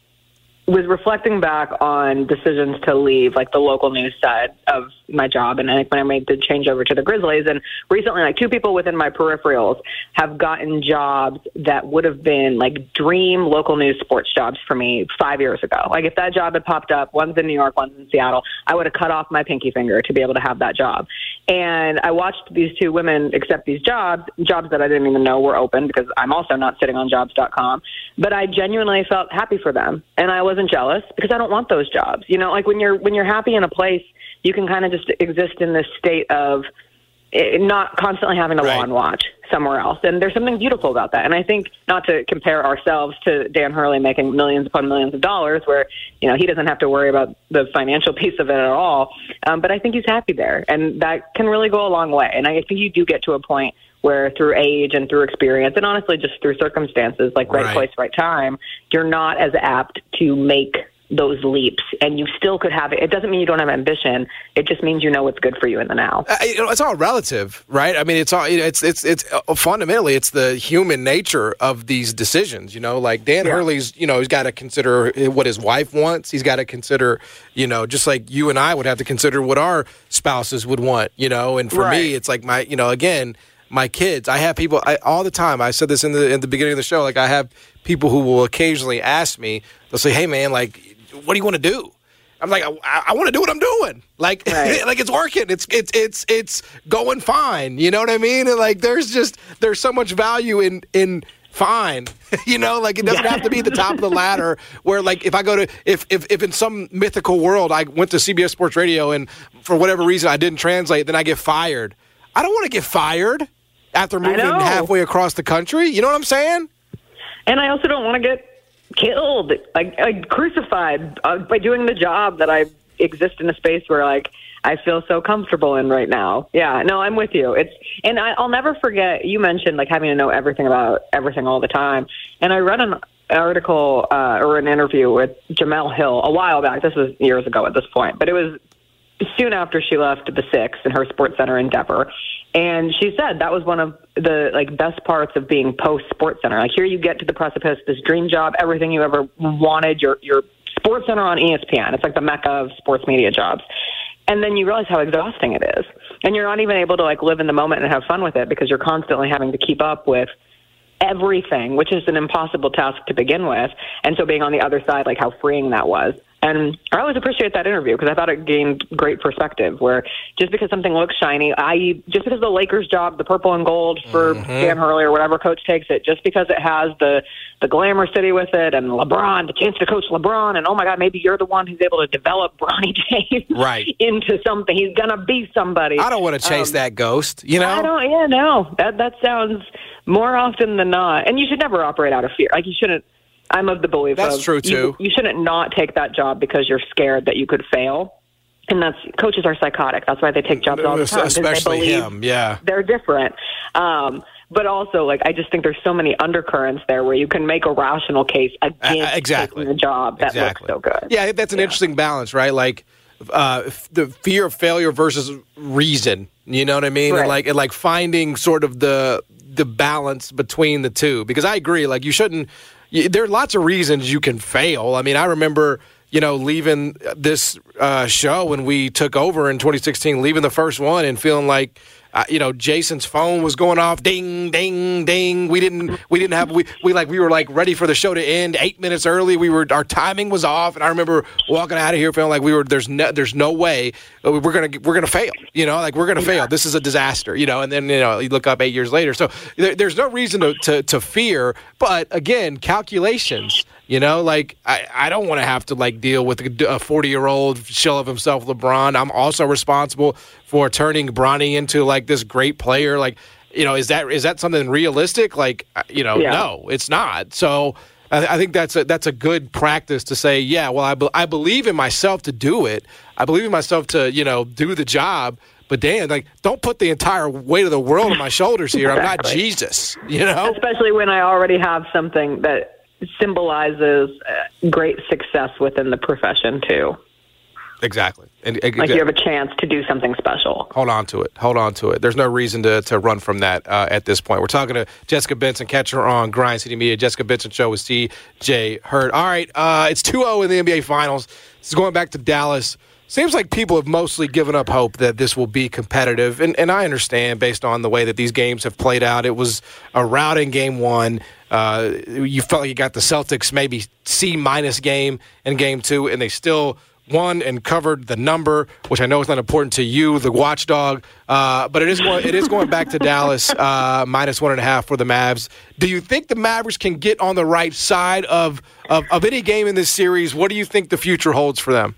was reflecting back on decisions to leave, like the local news side of my job, and I think when I made the change over to the Grizzlies, and recently, like two people within my peripherals have gotten jobs that would have been like dream local news sports jobs for me five years ago. Like if that job had popped up, one's in New York, one's in Seattle, I would have cut off my pinky finger to be able to have that job. And I watched these two women accept these jobs, jobs that I didn't even know were open because I'm also not sitting on jobs dot com, but I genuinely felt happy for them. And I wasn't jealous because I don't want those jobs. You know, like when you're, when you're happy in a place, you can kind of just exist in this state of not constantly having to right. lawn watch somewhere else. And there's something beautiful about that. And I think, not to compare ourselves to Dan Hurley making millions upon millions of dollars where, you know, he doesn't have to worry about the financial piece of it at all. Um, but I think he's happy there. And that can really go a long way. And I think you do get to a point where through age and through experience and honestly just through circumstances like right, right place, right time, you're not as apt to make those leaps, and you still could have it. It doesn't mean you don't have ambition. It just means you know what's good for you in the now. Uh, you know, it's all relative, right? I mean, it's all it's it's it's uh, fundamentally it's the human nature of these decisions. You know, like Dan yeah. Hurley's, you know, he's got to consider what his wife wants. He's got to consider, you know, just like you and I would have to consider what our spouses would want. You know, and for right. me, it's like my, you know, again, my kids. I have people I, all the time. I said this in the in the beginning of the show. Like I have people who will occasionally ask me. They'll say, "Hey, man, like." What do you want to do? I'm like, I, I want to do what I'm doing. Like, right. like it's working. It's it's it's it's going fine. You know what I mean? And like, there's just there's so much value in in fine. You know, like it doesn't yeah. have to be the top of the ladder. Where like if I go to if if if in some mythical world I went to C B S Sports Radio and for whatever reason I didn't translate, then I get fired. I don't want to get fired after moving halfway across the country. You know what I'm saying? And I also don't want to get killed, like, like crucified uh, by doing the job that I exist in a space where like I feel so comfortable in right now. Yeah, no, I'm with you. It's and I, I'll never forget. You mentioned like having to know everything about everything all the time, and I read an article uh, or an interview with Jemele Hill a while back. This was years ago at this point, but it was soon after she left the Six and her sports center endeavor. And she said that was one of the like best parts of being post Sports Center. Like here you get to the precipice, this dream job, everything you ever wanted, your your Sports Center on E S P N. It's like the mecca of sports media jobs. And then you realize how exhausting it is. And you're not even able to like live in the moment and have fun with it because you're constantly having to keep up with everything, which is an impossible task to begin with. And so being on the other side, like how freeing that was. And I always appreciate that interview because I thought it gained great perspective where just because something looks shiny, that is just because the Lakers job, the purple and gold for mm-hmm. Dan Hurley or whatever coach takes it, just because it has the, the glamour city with it and LeBron, the chance to coach LeBron, and oh my God, maybe you're the one who's able to develop Bronny James right. into something. He's going to be somebody. I don't want to chase um, that ghost, you know? I don't, yeah, no. That, that sounds more often than not. And you should never operate out of fear. Like you shouldn't. I'm of the belief that's of, true too. You, you shouldn't not take that job because you're scared that you could fail. And that's coaches are psychotic. That's why they take jobs all the time. Especially they him, yeah. They're different. Um, but also, like, I just think there's so many undercurrents there where you can make a rational case against uh, exactly. taking the job that exactly. looks so good. Yeah, that's an yeah. interesting balance, right? Like uh, the fear of failure versus reason. You know what I mean? Right. And like, and like finding sort of the the balance between the two. Because I agree, like you shouldn't. There are lots of reasons you can fail. I mean, I remember, you know, leaving this uh, show when we took over in twenty sixteen, leaving the first one and feeling like, uh, you know, Jason's phone was going off, ding, ding, ding. We didn't, we didn't have, we, we like, we were like ready for the show to end eight minutes early. We were, our timing was off, and I remember walking out of here feeling like we were, there's no, there's no way we're gonna, we're gonna fail. You know, like we're gonna fail. This is a disaster. You know, and then you know, you look up eight years later. So there, there's no reason to, to to fear, but again, calculations. You know, like, I, I don't want to have to, like, deal with a forty-year-old shell of himself, LeBron. I'm also responsible for turning Bronny into, like, this great player. Like, you know, is that is that something realistic? Like, you know, yeah. no, it's not. So I, I think that's a, that's a good practice to say, yeah, well, I, be, I believe in myself to do it. I believe in myself to, you know, do the job. But, Dan, like, don't put the entire weight of the world on my shoulders here. Exactly. I'm not Jesus, you know? Especially when I already have something that symbolizes uh, great success within the profession too. Exactly. And, and like you have a chance to do something special. Hold on to it. Hold on to it. There's no reason to, to run from that uh, at this point. We're talking to Jessica Benson, catch her on Grind City Media. Jessica Benson Show with C J Hurd. All right, uh, it's two oh in the N B A Finals. This is going back to Dallas. Seems like people have mostly given up hope that this will be competitive, and, and I understand based on the way that these games have played out. It was a rout in game one. Uh, you felt like you got the Celtics maybe C-minus game in game two, and they still won and covered the number, which I know is not important to you, the watchdog, uh, but it is going, it is going back to Dallas, uh, minus one and a half for the Mavs. Do you think the Mavericks can get on the right side of, of, of any game in this series? What do you think the future holds for them?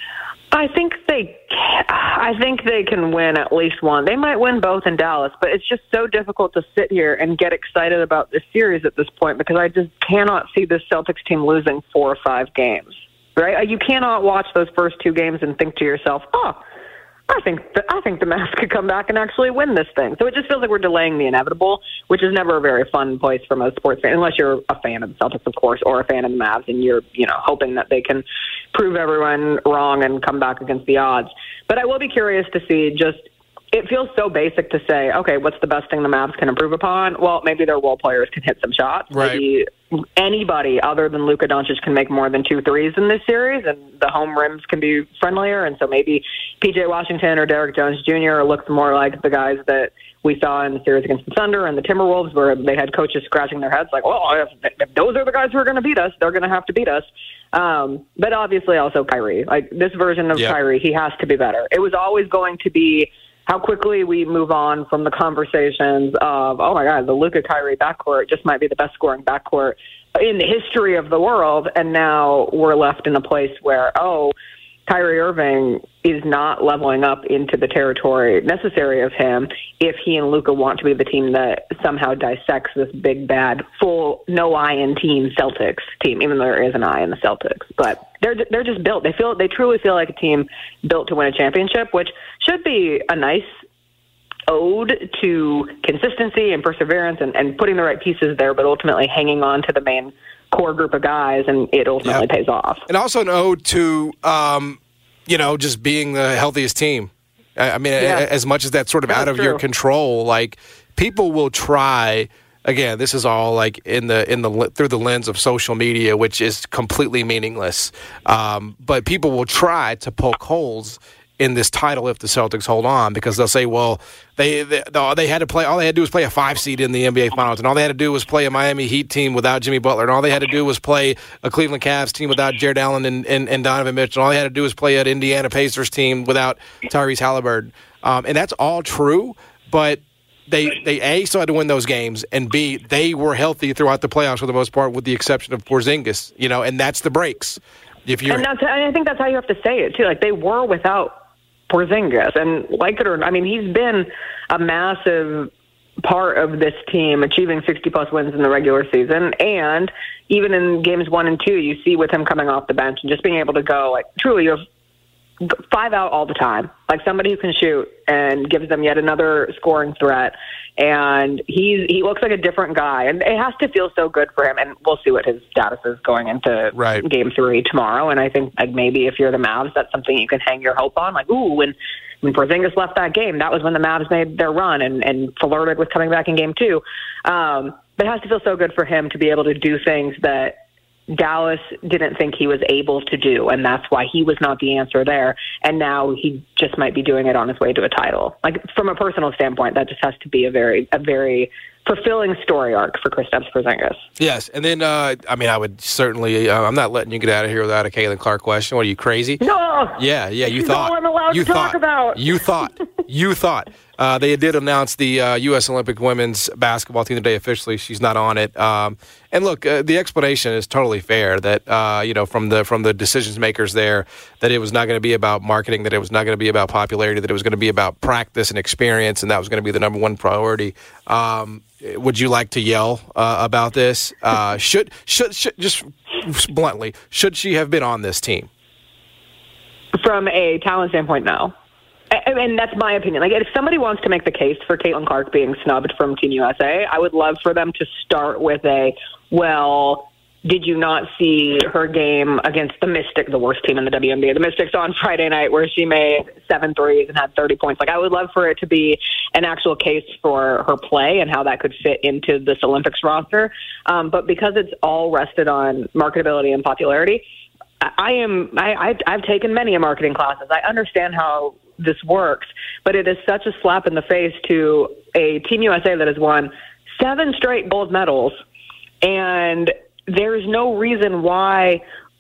I think they, I think they can win at least one. They might win both in Dallas, but it's just so difficult to sit here and get excited about this series at this point because I just cannot see this Celtics team losing four or five games. Right? You cannot watch those first two games and think to yourself, "Oh, I think the, I think the Mavs could come back and actually win this thing." So it just feels like we're delaying the inevitable, which is never a very fun place for most sports fans, unless you're a fan of the Celtics, of course, or a fan of the Mavs, and you're, you know, hoping that they can prove everyone wrong and come back against the odds. But I will be curious to see just, it feels so basic to say, okay, what's the best thing the Mavs can improve upon? Well, maybe their role players can hit some shots. Right. Maybe anybody other than Luka Doncic can make more than two threes in this series, and the home rims can be friendlier. And so maybe P J Washington or Derrick Jones Junior looks more like the guys that we saw in the series against the Thunder and the Timberwolves, where they had coaches scratching their heads like, well, if, if those are the guys who are going to beat us, they're going to have to beat us. Um, but obviously also Kyrie. Like, this version of yep. Kyrie, he has to be better. It was always going to be how quickly we move on from the conversations of, oh, my God, the Luka Kyrie backcourt just might be the best scoring backcourt in the history of the world. And now we're left in a place where, oh, Kyrie Irving is not leveling up into the territory necessary of him if he and Luka want to be the team that somehow dissects this big, bad, full, no I in team Celtics team, even though there is an I in the Celtics. But they're they're just built. They feel they truly feel like a team built to win a championship, which should be a nice ode to consistency and perseverance and, and putting the right pieces there, but ultimately hanging on to the main core group of guys, and it ultimately yep. pays off. And also an ode to, um, you know, just being the healthiest team. I, I mean, yeah. a, as much as that's sort of that's out of true. your control, like, people will try. Again, this is all like in the in the through the lens of social media, which is completely meaningless. Um, but people will try to poke holes in this title if the Celtics hold on, because they'll say, well, they they, they had to play, all they had to do was play a five seed in the N B A Finals, and all they had to do was play a Miami Heat team without Jimmy Butler, and all they had to do was play a Cleveland Cavs team without Jared Allen and, and, and Donovan Mitchell, and all they had to do was play an Indiana Pacers team without Tyrese Halliburton. Um, and that's all true, but they, they A, still had to win those games, and B, they were healthy throughout the playoffs for the most part, with the exception of Porzingis, you know, and that's the breaks. If you're, and, that's, and I think that's how you have to say it, too. Like, they were without Porzingis, and like it or not, I mean, he's been a massive part of this team, achieving sixty-plus wins in the regular season, and even in games one and two, you see with him coming off the bench and just being able to go, like, truly, you have five out all the time, like somebody who can shoot and gives them yet another scoring threat. And he's he looks like a different guy, and it has to feel so good for him. And we'll see what his status is going into right. game three tomorrow. And I think like maybe if you're the Mavs, that's something you can hang your hope on. Like, ooh, when when Porzingis left that game, that was when the Mavs made their run and, and flirted with coming back in game two. Um, but it has to feel so good for him to be able to do things that Dallas didn't think he was able to do, and that's why he was not the answer there. And now he just might be doing it on his way to a title. Like, from a personal standpoint, that just has to be a very, a very fulfilling story arc for Kristaps Porzingis. Yes, and then uh, I mean, I would certainly. Uh, I'm not letting you get out of here without a Caitlin Clark question. What, are you crazy? No. Yeah, yeah. You She's thought. all I'm allowed you to thought, talk about. You thought. You thought. Uh, they did announce the uh, U S Olympic women's basketball team today officially. She's not on it. Um, and look, uh, the explanation is totally fair. That uh, you know, from the from the decision makers there, that it was not going to be about marketing, that it was not going to be about popularity, that it was going to be about practice and experience, and that was going to be the number one priority. Um, would you like to yell uh, about this? Uh, should should should just bluntly, should she have been on this team? From a talent standpoint, no. And that's my opinion. Like, if somebody wants to make the case for Caitlin Clark being snubbed from Team U S A, I would love for them to start with a, well, did you not see her game against the Mystics, the worst team in the W N B A, the Mystics on Friday night, where she made seven threes and had thirty points? Like, I would love for it to be an actual case for her play and how that could fit into this Olympics roster. Um, but because it's all rested on marketability and popularity, I am, I, I've, I've taken many marketing classes. I understand how this works, but it is such a slap in the face to a Team U S A that has won seven straight gold medals, and there's no reason why.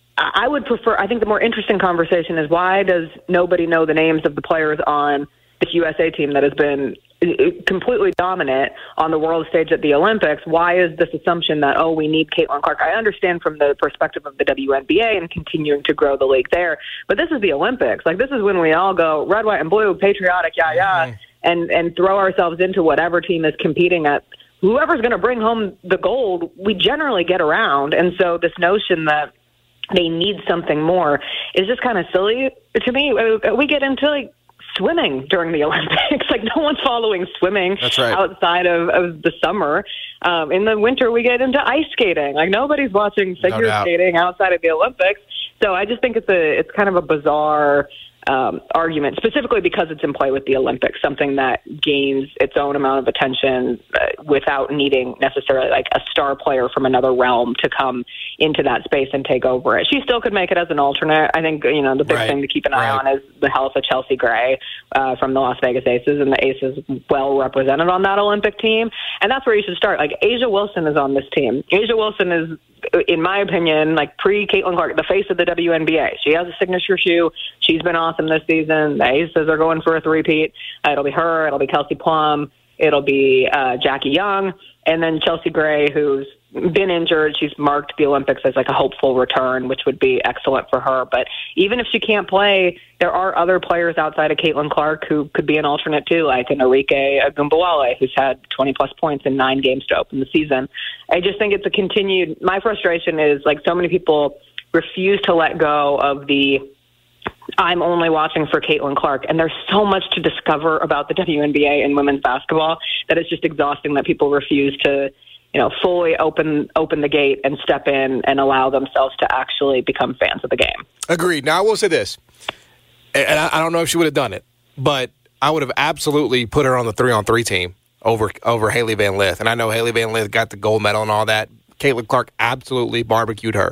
I would prefer, I think the more interesting conversation is, why does nobody know the names of the players on this U S A team that has been completely dominant on the world stage at the Olympics? Why is this assumption that, oh, we need Caitlin Clark? I understand from the perspective of the W N B A and continuing to grow the league there, but this is the Olympics. Like, this is when we all go red, white, and blue, patriotic, yeah, yeah, mm-hmm. and, and throw ourselves into whatever team is competing at. Whoever's going to bring home the gold, we generally get around. And so this notion that they need something more is just kind of silly to me. We get into, like, swimming during the Olympics. Like, no one's following swimming That's right. outside of, of the summer. Um, in the winter, we get into ice skating. Like, nobody's watching figure no skating outside of the Olympics. So I just think it's a it's kind of a bizarre um, argument, specifically because it's in play with the Olympics, something that gains its own amount of attention uh, without needing necessarily like a star player from another realm to come into that space and take over it. She still could make it as an alternate. I think, you know, the big right. thing to keep an eye right. on is the health of Chelsea Gray uh, from the Las Vegas Aces, and the Aces well represented on that Olympic team. And that's where you should start. Like, A'ja Wilson is on this team. A'ja Wilson is, in my opinion, like pre-Caitlin Clark, the face of the W N B A. She has a signature shoe. She's been awesome this season. The Aces are going for a three-peat. Uh, it'll be her. It'll be Kelsey Plum. It'll be uh, Jackie Young. And then Chelsea Gray, who's been injured. She's marked the Olympics as like a hopeful return, which would be excellent for her. But even if she can't play, there are other players outside of Caitlin Clark who could be an alternate too, like an Enrique Agumbawale, who's had twenty-plus points in nine games to open the season. I just think it's a continued – my frustration is, like, so many people refuse to let go of the I'm only watching for Caitlin Clark. And there's so much to discover about the W N B A and women's basketball that it's just exhausting that people refuse to – you know, fully open open the gate and step in and allow themselves to actually become fans of the game. Agreed. Now, I will say this, and I, I don't know if she would have done it, but I would have absolutely put her on the three-on-three team over over Hailey Van Lith. And I know Hailey Van Lith got the gold medal and all that. Caitlin Clark absolutely barbecued her.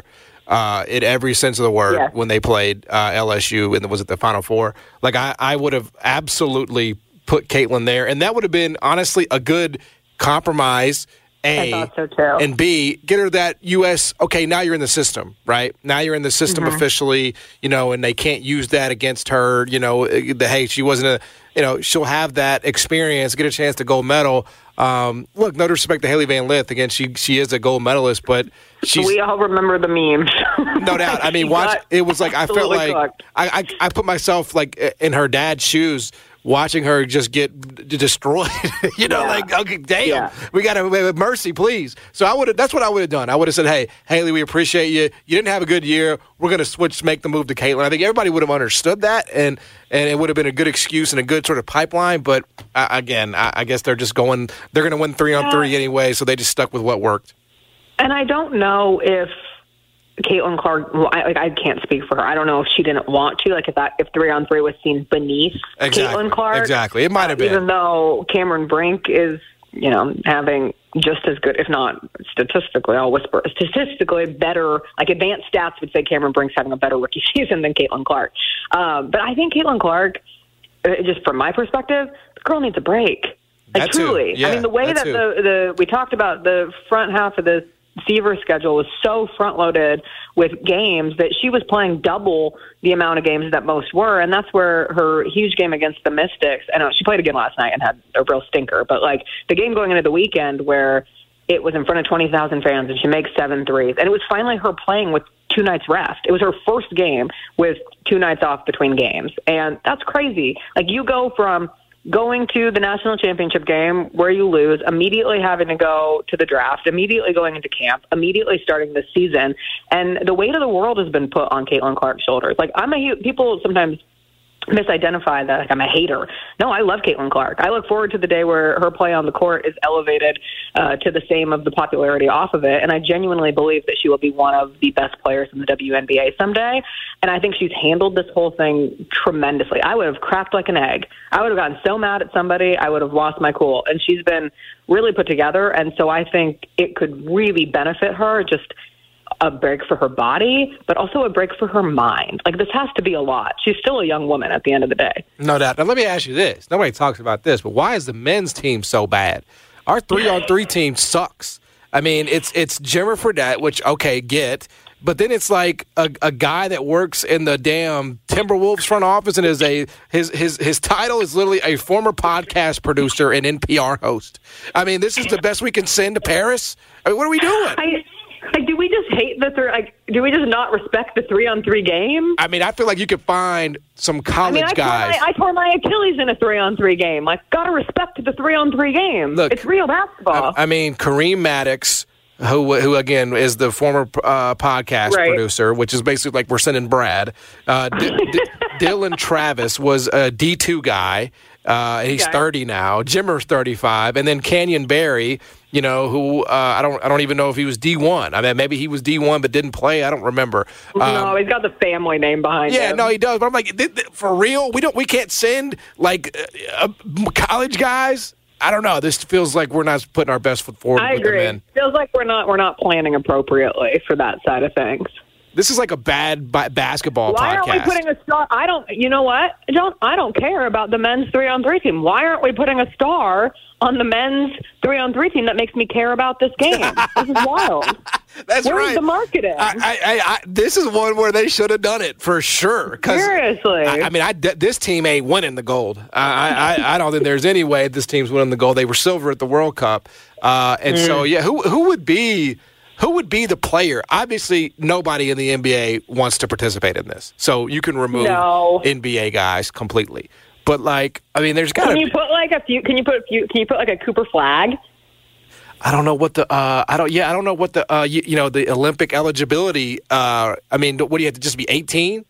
uh, in every sense of the word yes. when they played uh, L S U and was it the Final Four. Like I, I would have absolutely put Caitlin there, and that would have been honestly a good compromise. A, I thought so too. And B, get her that U S, okay, now you're in the system, right? Now you're in the system mm-hmm. officially, you know, and they can't use that against her, you know, the, hey, she wasn't a, you know, she'll have that experience, get a chance to gold medal. Um, look, no disrespect to Haley Van Lith. Again, she she is a gold medalist, but she's... We all remember the memes. No doubt. I mean, watch, it was like, I felt like, I, I, I put myself like in her dad's shoes, watching her just get d- destroyed, you know, yeah. like, okay, damn, yeah. we got to, mercy, please. So I would have, that's what I would have done. I would have said, hey, Haley, we appreciate you. You didn't have a good year. We're going to switch, make the move to Caitlin. I think everybody would have understood that, and, and it would have been a good excuse and a good sort of pipeline. But uh, again, I, I guess they're just going, they're going to win three on three anyway, so they just stuck with what worked. And I don't know if Caitlin Clark, well, I, like, I can't speak for her. I don't know if she didn't want to, like if that if three on three was seen beneath exactly. Caitlin Clark. Exactly, it might have been. Even though Cameron Brink is, you know, having just as good, if not statistically, I'll whisper, statistically better, like advanced stats would say Cameron Brink's having a better rookie season than Caitlin Clark. Um, but I think Caitlin Clark, just from my perspective, the girl needs a break. Like that truly. Too. Yeah, I mean, the way that, that the, the, we talked about the front half of this Seaver schedule was so front-loaded with games that she was playing double the amount of games that most were, and that's where her huge game against the Mystics, I know she played again last night and had a real stinker, but like the game going into the weekend where it was in front of twenty thousand fans and she makes seven threes, and it was finally her playing with two nights rest. It was her first game with two nights off between games, and that's crazy. Like you go from going to the national championship game where you lose, immediately having to go to the draft, immediately going into camp, immediately starting this season. And the weight of the world has been put on Caitlin Clark's shoulders. Like I'm a, people sometimes misidentify that like I'm a hater. No, I love Caitlin Clark. I look forward to the day where her play on the court is elevated uh, to the same of the popularity off of it. And I genuinely believe that she will be one of the best players in the W N B A someday. And I think she's handled this whole thing tremendously. I would have cracked like an egg. I would have gotten so mad at somebody, I would have lost my cool. And she's been really put together. And so I think it could really benefit her, just a break for her body, but also a break for her mind. Like, this has to be a lot. She's still a young woman at the end of the day. No doubt. Now, let me ask you this. Nobody talks about this, but why is the men's team so bad? Our three-on-three team sucks. I mean, it's it's Jimmer Fredette, which, okay, get, but then it's like a, a guy that works in the damn Timberwolves front office and is a his his his title is literally a former podcast producer and N P R host. I mean, this is the best we can send to Paris? I mean, what are we doing? I, Like, do we just hate the three? Like, do we just not respect the three-on-three game? I mean, I feel like you could find some college I mean, I guys. Tore my, I tore my Achilles in a three-on-three game. Like, gotta respect the three-on-three game. Look, it's real basketball. I, I mean, Kareem Maddox, who who again is the former uh, podcast right. producer, which is basically like we're sending Brad. Uh, D- D- Dylan Travis was a D two guy. Uh, he's okay. thirty now. Jimmer's thirty-five, and then Canyon Barry, you know, who uh, I don't, I don't even know if he was D one. I mean, maybe he was D one but didn't play. I don't remember. Um, no, he's got the family name behind yeah, him. Yeah, no, he does. But I'm like, th- th- for real, we don't, we can't send like uh, uh, college guys. I don't know. This feels like we're not putting our best foot forward. I with agree. The men. Feels like we're not, we're not planning appropriately for that side of things. This is like a bad b- basketball Why podcast. Why aren't we putting a star? I don't. You know what? I don't. I don't care about the men's three-on-three team. Why aren't we putting a star on the men's three-on-three team that makes me care about this game? This is wild. That's Where's right. the marketing? I, I, I, this is one where they should have done it for sure. Seriously. I, I mean, I, this team ain't winning the gold. I, I, I don't think there's any way this team's winning the gold. They were silver at the World Cup, uh, and mm. so yeah, who who would be? Who would be the player? Obviously, nobody in the N B A wants to participate in this. So you can remove no. N B A guys completely. But, like, I mean, there's got to Can you put, like, a few – can you put a few – can you put, like, a Cooper Flag? I don't know what the uh, – I don't – yeah, I don't know what the uh, – you, you know, the Olympic eligibility uh, – I mean, what do you have to just be eighteen?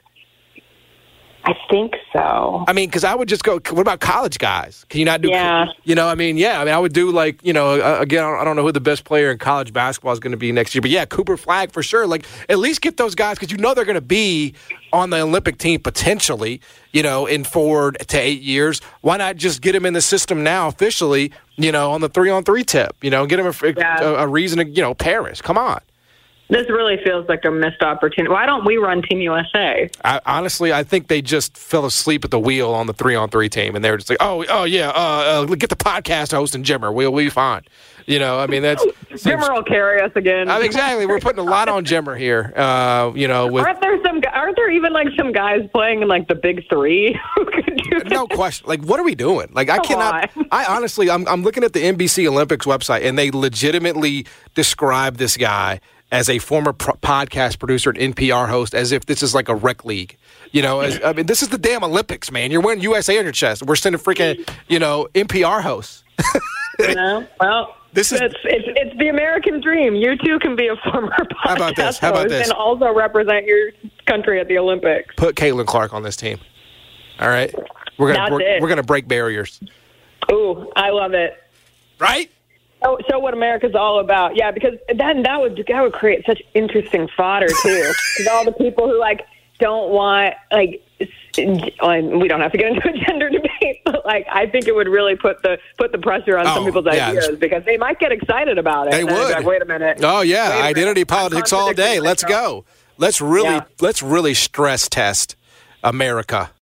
I think so. I mean, because I would just go, what about college guys? Can you not do, yeah. you know, I mean, yeah, I mean, I would do like, you know, uh, again, I don't know who the best player in college basketball is going to be next year, but yeah, Cooper Flag for sure. Like, at least get those guys because you know they're going to be on the Olympic team potentially, you know, in four to eight years. Why not just get them in the system now officially, you know, on the three-on-three tip, you know, get them a, yeah. a, a reason to, you know, Paris. Come on. This really feels like a missed opportunity. Why don't we run Team U S A? I, honestly, I think they just fell asleep at the wheel on the three-on-three team, and they were just like, oh, oh yeah, uh, uh, get the podcast host and Jimmer. We'll, we'll be fine. You know, I mean, that's... Jimmer will carry us again. I mean, exactly. We're putting a lot on Jimmer here, uh, you know. With, aren't there some? Aren't there even, like, some guys playing in, like, the big three who could do this? No question. Like, what are we doing? Like, I Come cannot... on. I honestly, I'm, I'm looking at the N B C Olympics website, and they legitimately describe this guy as a former pro- podcast producer and N P R host, as if this is like a rec league. You know, as, I mean, this is the damn Olympics, man. You're wearing U S A on your chest. We're sending freaking, you know, N P R hosts. You know, well, this is it's, it's it's the American dream. You too can be a former podcast How about this? How about host this? and also represent your country at the Olympics. Put Caitlin Clark on this team. All right, we're gonna That's we're, it. we're gonna break barriers. Ooh, I love it. Right? Oh, so what America's all about. Yeah, because then that would that would create such interesting fodder too. Because all the people who like don't want like we don't have to get into a gender debate, but like I think it would really put the put the pressure on Oh, some people's yeah. ideas because they might get excited about it. They And then would. be like, wait a minute. Oh yeah, Wait a identity minute. I'm politics all day. contradicting Let's myself. go. Let's really Yeah. let's really stress test America.